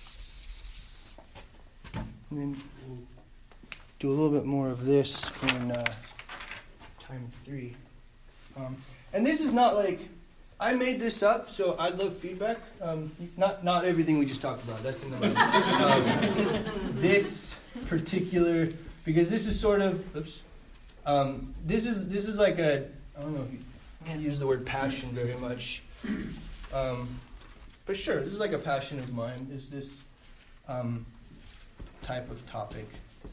And then we'll do a little bit more of this in uh, time three. Um, and this is not like. I made this up, so I'd love feedback. Um, not not everything we just talked about. That's another. um, this particular, because this is sort of, oops, Um, this is this is like a, I don't know if you can't use the word passion very much, um, but sure, this is like a passion of mine. Is this um, type of topic?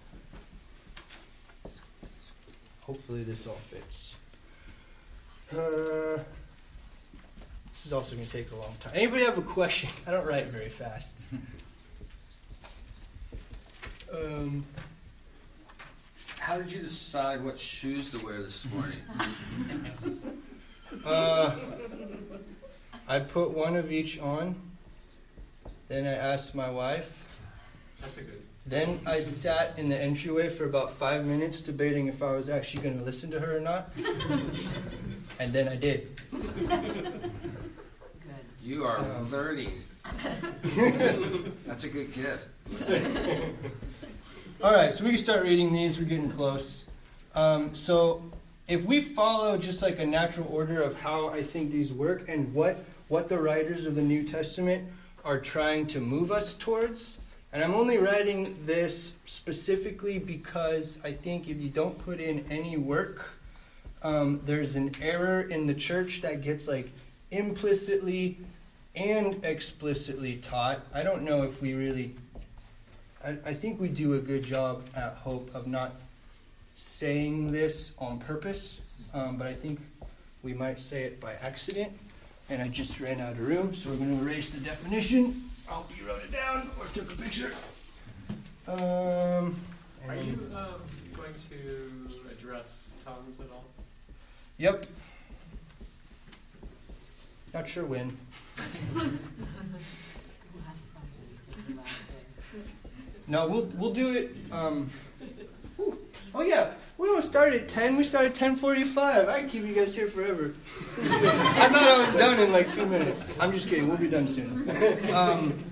Hopefully, this all fits. Uh, this is also going to take a long time. Anybody have a question? I don't write very fast. um. How did you decide what shoes to wear this morning? uh, I put one of each on. Then I asked my wife. That's a good. Then I sat in the entryway for about five minutes debating if I was actually going to listen to her or not. And then I did. You are Um, learning. That's a good gift. All right, so we can start reading these. We're getting close. Um, so if we follow just like a natural order of how I think these work and what, what the writers of the New Testament are trying to move us towards, and I'm only writing this specifically because I think if you don't put in any work, um, there's an error in the church that gets like implicitly and explicitly taught. I don't know if we really... I, I think we do a good job at Hope of not saying this on purpose, um, but I think we might say it by accident. And I just ran out of room, so we're going to erase the definition. I hope you wrote it down or took a picture. Um, Are you um, going to address tongues at all? Yep. Not sure when. No, we'll we'll do it. Um, ooh, oh yeah, we don't start at ten. We start at ten forty-five. I can keep you guys here forever. I thought I was done in like two minutes. I'm just kidding. We'll be done soon. Um,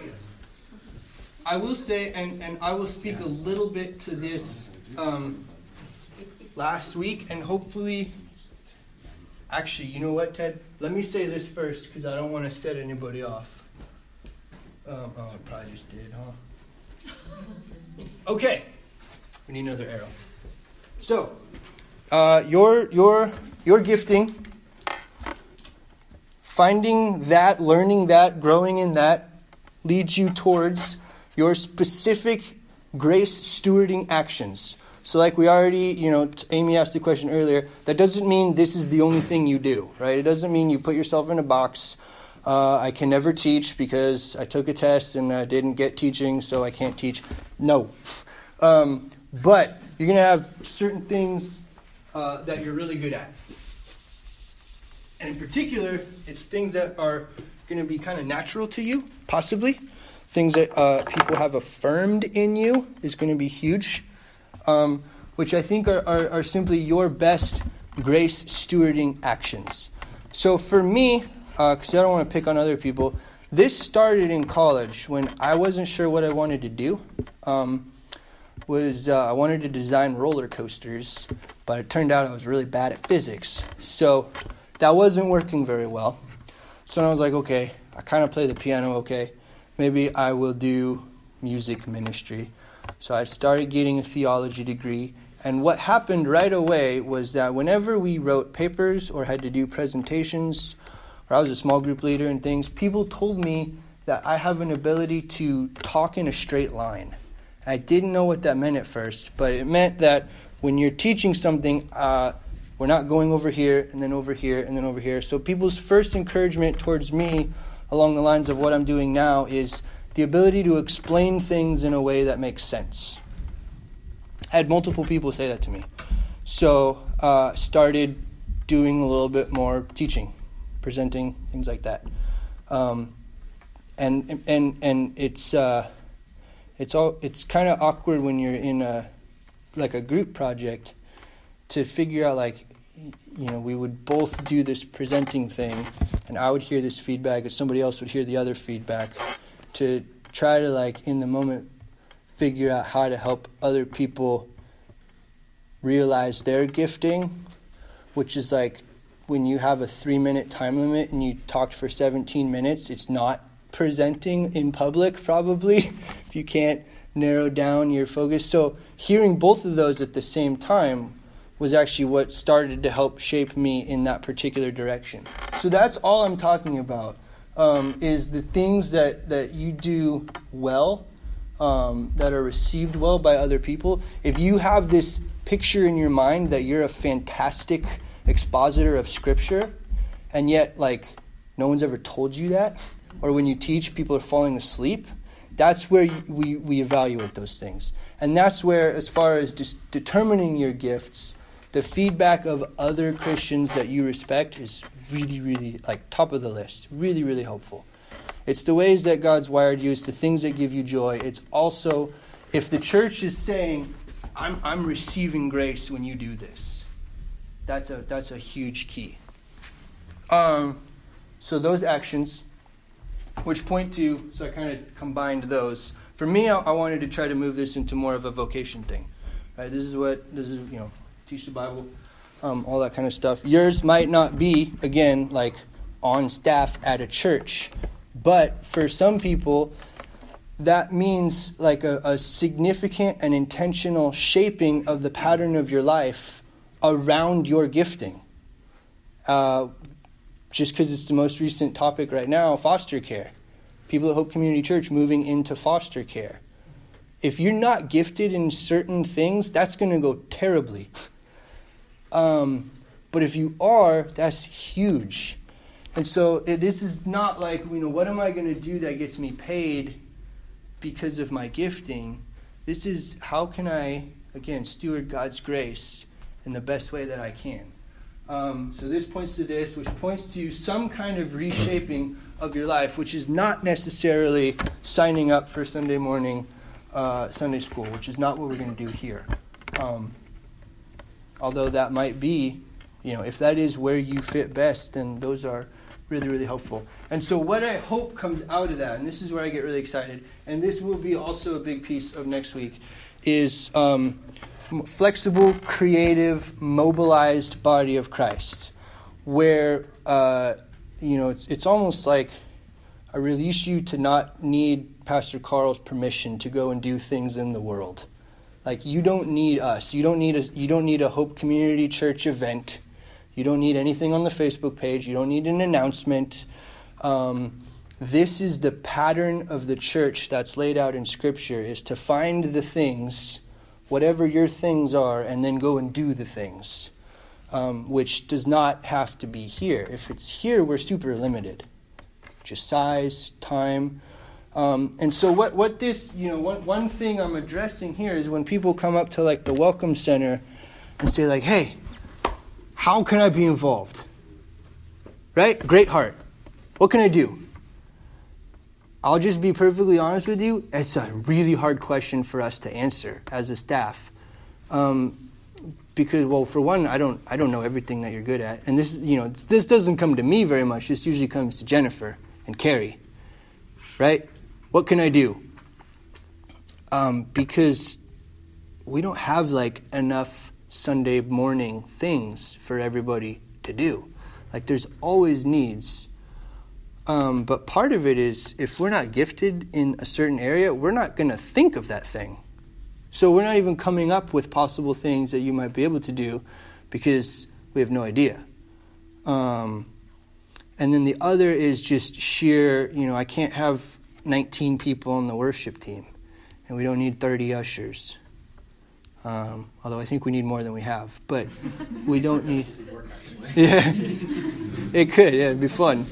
I will say, and and I will speak a little bit to this um, last week, and hopefully, actually, you know what, Ted? Let me say this first because I don't want to set anybody off. Um, oh, I probably just did, huh? Okay, we need another arrow. So, uh, your your your gifting, finding that, learning that, growing in that, leads you towards your specific grace stewarding actions. So, like we already, you know, Amy asked the question earlier. That doesn't mean this is the only thing you do, right? It doesn't mean you put yourself in a box. Uh, I can never teach because I took a test and I didn't get teaching, so I can't teach. No. Um, but you're going to have certain things uh, that you're really good at. And in particular, it's things that are going to be kind of natural to you, possibly. Things that uh, people have affirmed in you is going to be huge, um, which I think are, are, are simply your best grace stewarding actions. So for me... because uh, I don't want to pick on other people. This started in college when I wasn't sure what I wanted to do. Um, was uh, I wanted to design roller coasters, but it turned out I was really bad at physics. So that wasn't working very well. So I was like, okay, I kind of play the piano okay. Maybe I will do music ministry. So I started getting a theology degree. And what happened right away was that whenever we wrote papers or had to do presentations, I was a small group leader and things, people told me that I have an ability to talk in a straight line. I didn't know what that meant at first, but it meant that when you're teaching something, uh, we're not going over here and then over here and then over here. So people's first encouragement towards me along the lines of what I'm doing now is the ability to explain things in a way that makes sense. I had multiple people say that to me. So uh started doing a little bit more teaching. Presenting, things like that, um, and and and it's uh, it's all it's kind of awkward when you're in a like a group project to figure out like you know we would both do this presenting thing, and I would hear this feedback, and somebody else would hear the other feedback, to try to like in the moment figure out how to help other people realize their gifting, which is like. When you have a three-minute time limit and you talked for seventeen minutes, it's not presenting in public, probably, if you can't narrow down your focus. So hearing both of those at the same time was actually what started to help shape me in that particular direction. So that's all I'm talking about, um, is the things that, that you do well, um, that are received well by other people. If you have this picture in your mind that you're a fantastic expositor of Scripture, and yet, like, no one's ever told you that, or when you teach, people are falling asleep, that's where you, we, we evaluate those things. And that's where, as far as just determining your gifts, the feedback of other Christians that you respect is really, really, like, top of the list. Really, really helpful. It's the ways that God's wired you. It's the things that give you joy. It's also, if the church is saying, I'm I'm receiving grace when you do this, that's a that's a huge key. Um, so those actions, which point to, so I kind of combined those. For me, I, I wanted to try to move this into more of a vocation thing. Right? This is what, this is, you know, teach the Bible, um, all that kind of stuff. Yours might not be, again, like on staff at a church. But for some people, that means like a, a significant and intentional shaping of the pattern of your life around your gifting. Uh, just because it's the most recent topic right now, foster care. People at Hope Community Church moving into foster care. If you're not gifted in certain things, that's going to go terribly. Um, but if you are, that's huge. And so it, this is not like, you know, what am I going to do that gets me paid because of my gifting? This is how can I, again, steward God's grace in the best way that I can. Um, so this points to this, which points to some kind of reshaping of your life, which is not necessarily signing up for Sunday morning uh, Sunday school, which is not what we're going to do here. Um, although that might be, you know, if that is where you fit best, then those are really, really helpful. And so what I hope comes out of that, and this is where I get really excited, and this will be also a big piece of next week, is um, flexible, creative, mobilized body of Christ, where, uh, you know, it's it's almost like I release you to not need Pastor Carl's permission to go and do things in the world. Like, you don't need us. You don't need a, you don't need a Hope Community Church event. You don't need anything on the Facebook page. You don't need an announcement. Um, this is the pattern of the church that's laid out in Scripture, is to find the things, whatever your things are, and then go and do the things, um, which does not have to be here. If it's here, we're super limited. Just size, time. Um, and so what, what this, you know, one, one thing I'm addressing here is when people come up to like the Welcome Center and say like, hey, how can I be involved? Right? Great heart. What can I do? I'll just be perfectly honest with you. It's a really hard question for us to answer as a staff. Um, because, well, for one, I don't I don't know everything that you're good at. And this, you know, this doesn't come to me very much. This usually comes to Jennifer and Carrie. Right? What can I do? Um, because we don't have, like, enough Sunday morning things for everybody to do. Like, there's always needs. Um, but part of it is, if we're not gifted in a certain area, we're not going to think of that thing. So we're not even coming up with possible things that you might be able to do because we have no idea. Um, and then the other is just sheer, you know, I can't have nineteen people on the worship team, and we don't need thirty ushers. Um, although I think we need more than we have, but we don't need. Yeah, it could. Yeah, it'd be fun.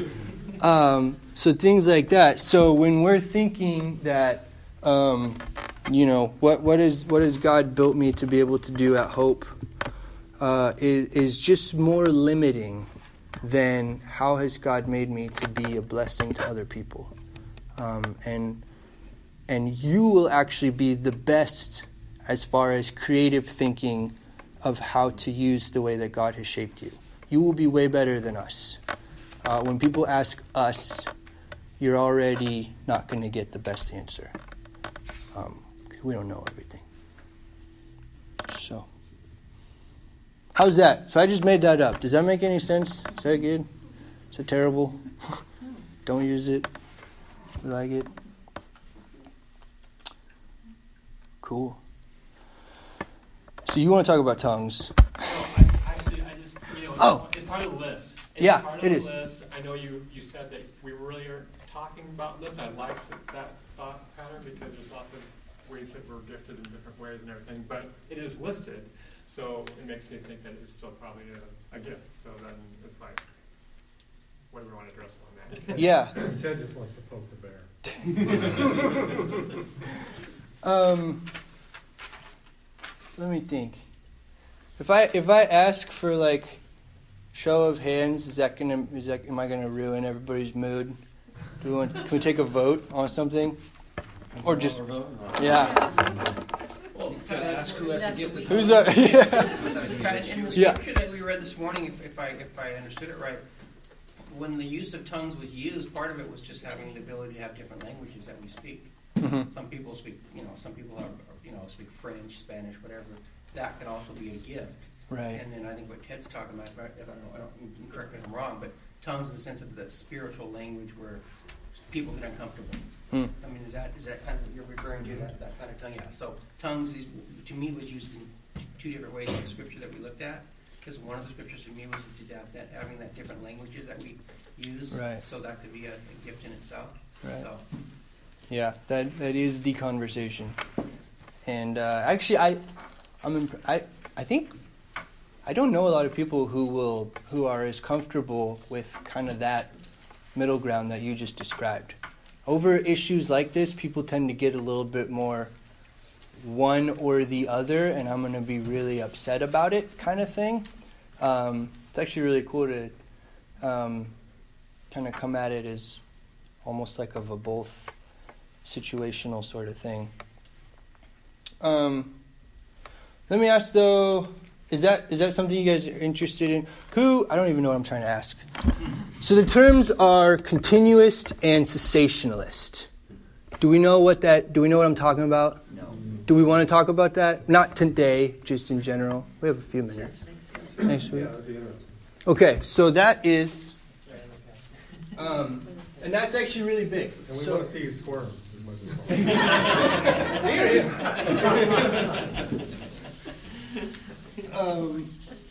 Um, so things like that. So when we're thinking that, um, you know, what what is what has God built me to be able to do at Hope, uh, is, is just more limiting than how has God made me to be a blessing to other people, um, and and you will actually be the best as far as creative thinking of how to use the way that God has shaped you. You will be way better than us. Uh, when people ask us, you're already not going to get the best answer. Um, 'cause we don't know everything. So, how's that? So I just made that up. Does that make any sense? Is that good? Is it terrible? Don't use it. We like it. Cool. So you want to talk about tongues? No, I, actually, I just, you know, Oh. it's part of the list. It's Yeah, part of it the is. list. I know you, you said that we really are talking about this. I like that, that thought pattern because there's lots of ways that we're gifted in different ways and everything, but it is listed, so it makes me think that it's still probably a, a gift. So then it's like, what do we want to address on that? Yeah. Ted just wants to poke the bear. Um, let me think. If I if I ask for like show of hands, is that gonna is that am I gonna ruin everybody's mood? Do we want, can we take a vote on something, or just yeah? Well, you could ask who has a gift of Who's tongues. that? Yeah. Kind of in the Yeah. scripture that we read this morning, if, if I if I understood it right, when the use of tongues was used, part of it was just having the ability to have different languages that we speak. Mm-hmm. Some people speak, you know, some people have, you know, speak French, Spanish, whatever. That could also be a gift. Right. And then I think what Ted's talking about, if I if I don't, I don't you can correct me if I'm wrong, but tongues in the sense of the spiritual language where people get uncomfortable. Hmm. I mean, is that is that kind of what you're referring to, that, that kind of tongue? Yeah. So tongues, is, to me, was used in t- two different ways in the scripture that we looked at. Because one of the scriptures to me was to have that, having that different languages that we use. Right. So that could be a, a gift in itself. Right. So. Yeah, that that is the conversation, and uh, actually, I, I'm imp- I I think I don't know a lot of people who will who are as comfortable with kind of that middle ground that you just described. Over issues like this, people tend to get a little bit more one or the other, and I'm going to be really upset about it, kind of thing. Um, it's actually really cool to um, kind of come at it as almost like of a both situational sort of thing. Um, let me ask though, is that is that something you guys are interested in? Who, I don't even know what I'm trying to ask. So the terms are continuist and cessationalist. Do we know what that, do we know what I'm talking about? No. Do we want to talk about that? Not today, just in general. We have a few minutes. Next week. Yeah, that'd be interesting. Okay, so that is, um, and that's actually really big. And we So- want to see you squirm as much as possible. um,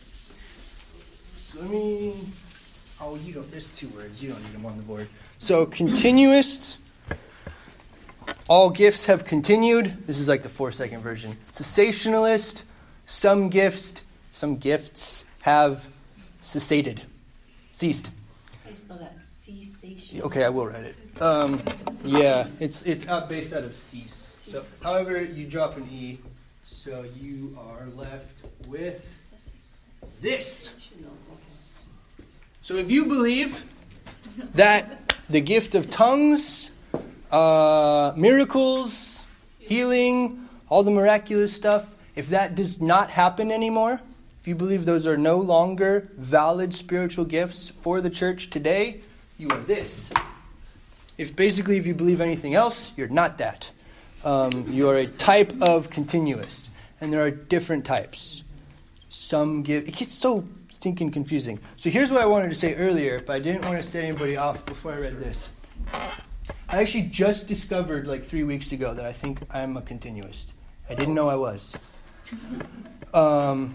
so let me. Oh, you don't. There's two words. You don't need them on the board. So continuous. All gifts have continued. This is like the four-second version. Cessationalist. Some gifts, some gifts have cessated, ceased. I spell that cessation. Okay, I will write it. Um, yeah, it's it's out based out of cease. So, however, you drop an e, so you are left with this. So, if you believe that the gift of tongues, uh, miracles, healing, all the miraculous stuff, if that does not happen anymore, if you believe those are no longer valid spiritual gifts for the church today, you are this. If basically if you believe anything else, you're not that. Um, you are a type of continuist. And there are different types. Some give... It gets so stinking confusing. So here's what I wanted to say earlier, but I didn't want to set anybody off before I read this. I actually just discovered like three weeks ago that I think I'm a continuist. I didn't know I was. Um,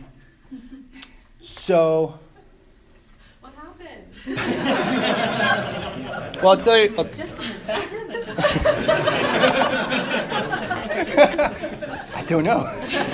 so... What happened? Well, I'll tell you... I'll, Just in his bedroom and just I don't know.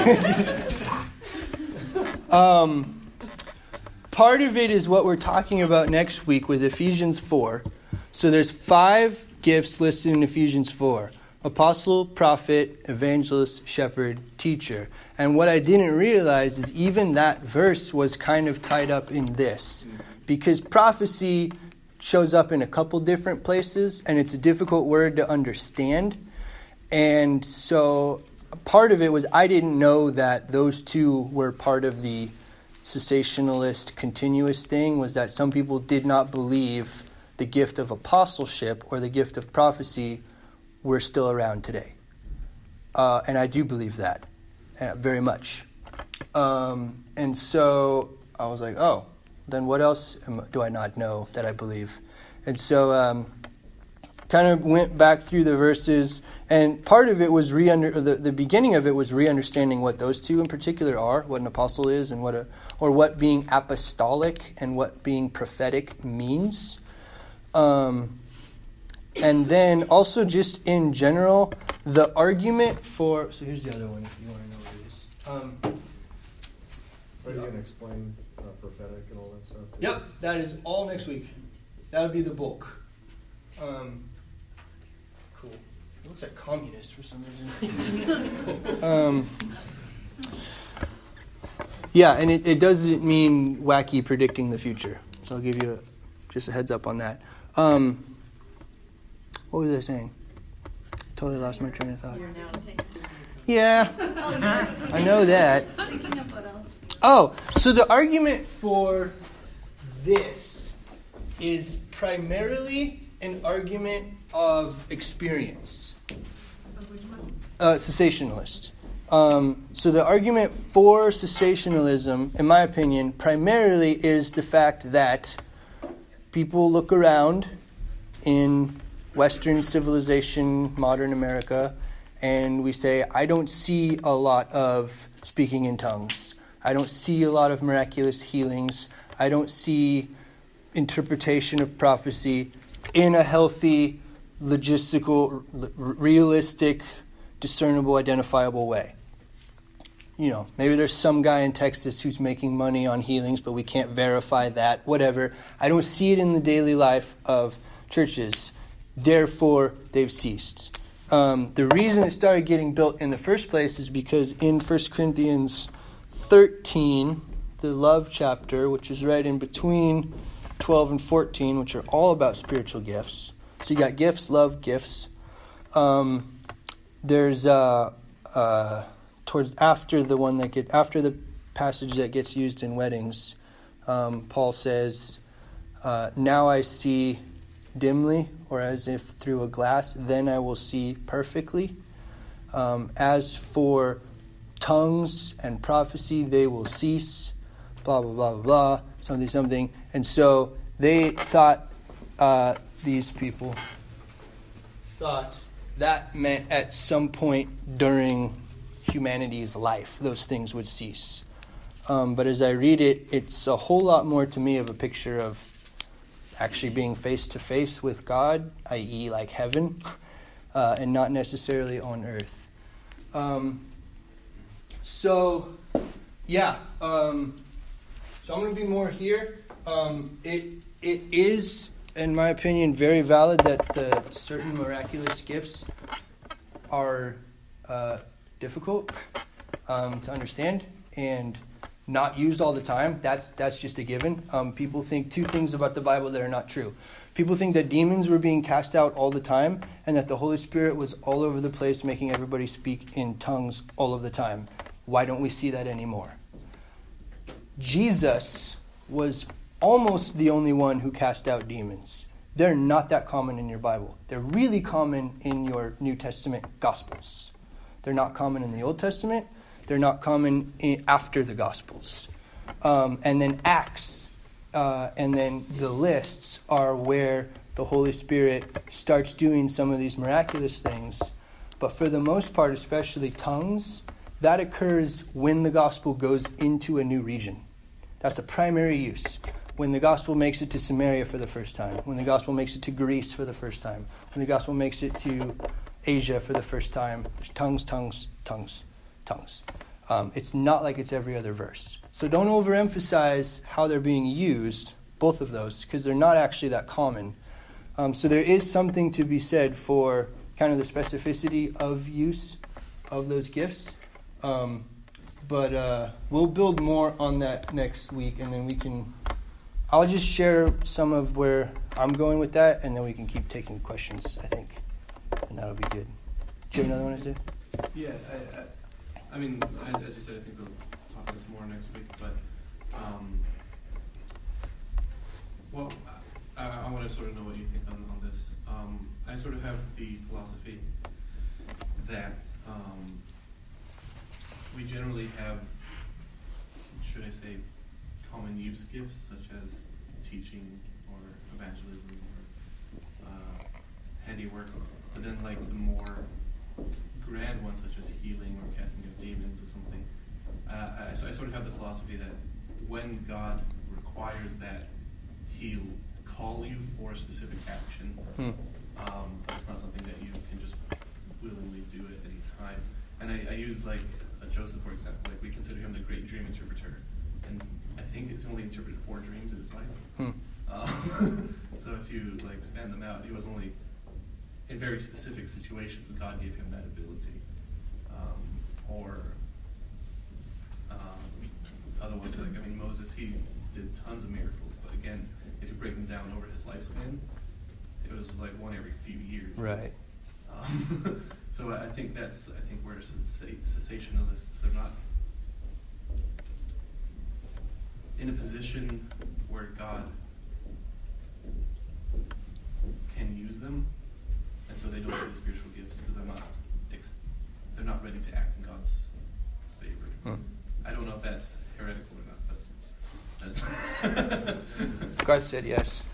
um, part of it is what we're talking about next week with Ephesians four. So there's five gifts listed in Ephesians four. Apostle, prophet, evangelist, shepherd, teacher. And what I didn't realize is even that verse was kind of tied up in this. Because prophecy shows up in a couple different places, and it's a difficult word to understand. And so part of it was I didn't know that those two were part of the cessationalist continuous thing, was that some people did not believe the gift of apostleship or the gift of prophecy were still around today. Uh, and I do believe that uh, very much. Um, and so I was like, oh, then what else am, do I not know that I believe? And so um, kind of went back through the verses, and part of it was re under the, the beginning of it was re-understanding what those two in particular are, what an apostle is, and what a or what being apostolic and what being prophetic means. Um, and then also just in general, the argument for so here's the other one if you want to know what it is. Um, Are you going to explain uh, prophetic and all that stuff? Yep, that is all next week. That'll be the bulk. Um, cool. It looks like communist for some reason. um, yeah, and it, it doesn't mean wacky predicting the future. So I'll give you a, just a heads up on that. Um, what was I saying? Totally lost my train of thought. Yeah, I know that. Thinking of what else? Oh, so the argument for this is primarily an argument of experience. Of which one? Uh, cessationalist. Um, so the argument for cessationalism, in my opinion, primarily is the fact that people look around in Western civilization, modern America, and we say, I don't see a lot of speaking in tongues. I don't see a lot of miraculous healings. I don't see interpretation of prophecy in a healthy, logistical, r- realistic, discernible, identifiable way. You know, maybe there's some guy in Texas who's making money on healings, but we can't verify that, whatever. I don't see it in the daily life of churches. Therefore, they've ceased. Um, the reason it started getting built in the first place is because in First Corinthians thirteen, the love chapter, which is right in between twelve and fourteen, which are all about spiritual gifts. So you got gifts, love, gifts. Um, there's uh, uh, towards after the one that get after the passage that gets used in weddings. Um, Paul says, uh, "Now I see dimly, or as if through a glass. Then I will see perfectly. Um, as for tongues and prophecy, they will cease." Blah blah blah blah blah. Something something. And so they thought, uh, these people thought that meant at some point during humanity's life, those things would cease. Um, but as I read it, it's a whole lot more to me of a picture of actually being face to face with God, that is, like heaven, uh, and not necessarily on earth. Um, so, yeah. Um, so I'm going to be more here. Um, it it is, in my opinion, very valid that the certain miraculous gifts are uh, difficult um, to understand and not used all the time. That's that's just a given. Um, people think two things about the Bible that are not true. People think that demons were being cast out all the time and that the Holy Spirit was all over the place making everybody speak in tongues all of the time. Why don't we see that anymore? Jesus was almost the only one who cast out demons. They're not that common in your Bible. They're really common in your New Testament Gospels. They're not common in the Old Testament. They're not common in, after the Gospels. Um, and then Acts uh, and then the lists are where the Holy Spirit starts doing some of these miraculous things. But for the most part, especially tongues, that occurs when the gospel goes into a new region. That's the primary use. When the gospel makes it to Samaria for the first time. When the gospel makes it to Greece for the first time. When the gospel makes it to Asia for the first time. There's tongues, tongues, tongues. Tongues. Um, it's not like it's every other verse. So don't overemphasize how they're being used, both of those, because they're not actually that common. Um, so there is something to be said for kind of the specificity of use of those gifts. Um, but uh, we'll build more on that next week, and then we can... I'll just share some of where I'm going with that, and then we can keep taking questions, I think. And that'll be good. Do you have another one to say? Yeah, I, I, I mean, as, as you said, I think we'll talk about this more next week, but, um, well, I, I want to sort of know what you think on, on this. Um, I sort of have the philosophy that um, we generally have, should I say, common use gifts, such as teaching or evangelism or uh, heady work. But then, like the more grand ones, such as healing or casting of demons or something, uh, I, so I sort of have the philosophy that when God requires that, He'll call you for a specific action. Hmm. Um, it's not something that you can just willingly do at any time. And I, I use like uh, Joseph, for example. Like we consider him the great dream interpreter, and I think he's only interpreted four dreams in his life. Hmm. Um, so if you like span them out, he was only in very specific situations God gave him that ability. Um, or um, other ones, like I mean Moses, he did tons of miracles, but again, if you break them down over his lifespan, it was like one every few years. Right. Um, so I think that's I think where cessationalists, they're not in a position where God can use them, and so they don't do the spiritual gifts because they're not ex- they're not ready to act in God's favor. Hmm. I don't know if that's heretical or not, but that's God said yes.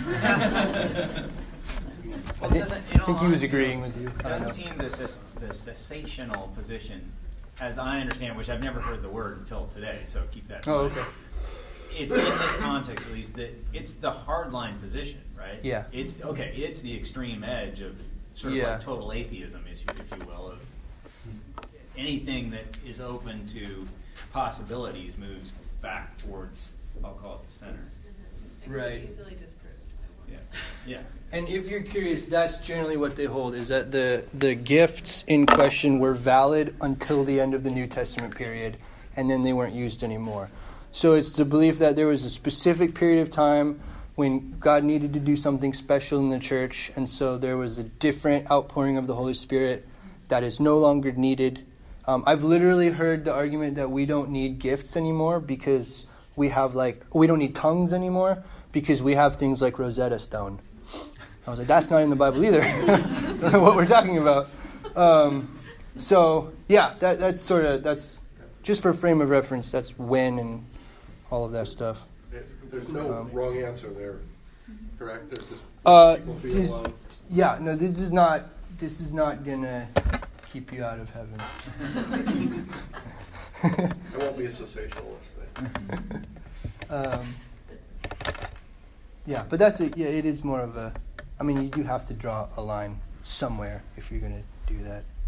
I, Well, thi- doesn't- I in all think he was honesty, agreeing with you. It I don't know. doesn't seem the, ces- the cessational position, as I understand, which I've never heard the word until today, so keep that in Oh, mind. okay. It's in this context, at least, that it's the hardline position, right? Yeah. It's okay. It's the extreme edge of sort of Yeah. like total atheism, if you, if you will, of anything that is open to possibilities moves back towards, I'll call it the center. Right. Easily disproved. Yeah. Yeah. And if you're curious, that's generally what they hold, is that the, the gifts in question were valid until the end of the New Testament period, and then they weren't used anymore. So it's the belief that there was a specific period of time when God needed to do something special in the church, and so there was a different outpouring of the Holy Spirit that is no longer needed. Um, I've literally heard the argument that we don't need gifts anymore because we have like, we don't need tongues anymore because we have things like Rosetta Stone. I was like, that's not in the Bible either. I don't know what we're talking about. Um, so, yeah, that, that's sort of, that's just for frame of reference, that's when and all of that stuff. There's no Um, wrong answer there, correct? There's just Uh, people feel this- alone. yeah, no, this is not, this is not going to keep you out of heaven. I won't be a cessationalist then. um, yeah, but that's, a, yeah, it is more of a, I mean, you do have to draw a line somewhere if you're going to do that.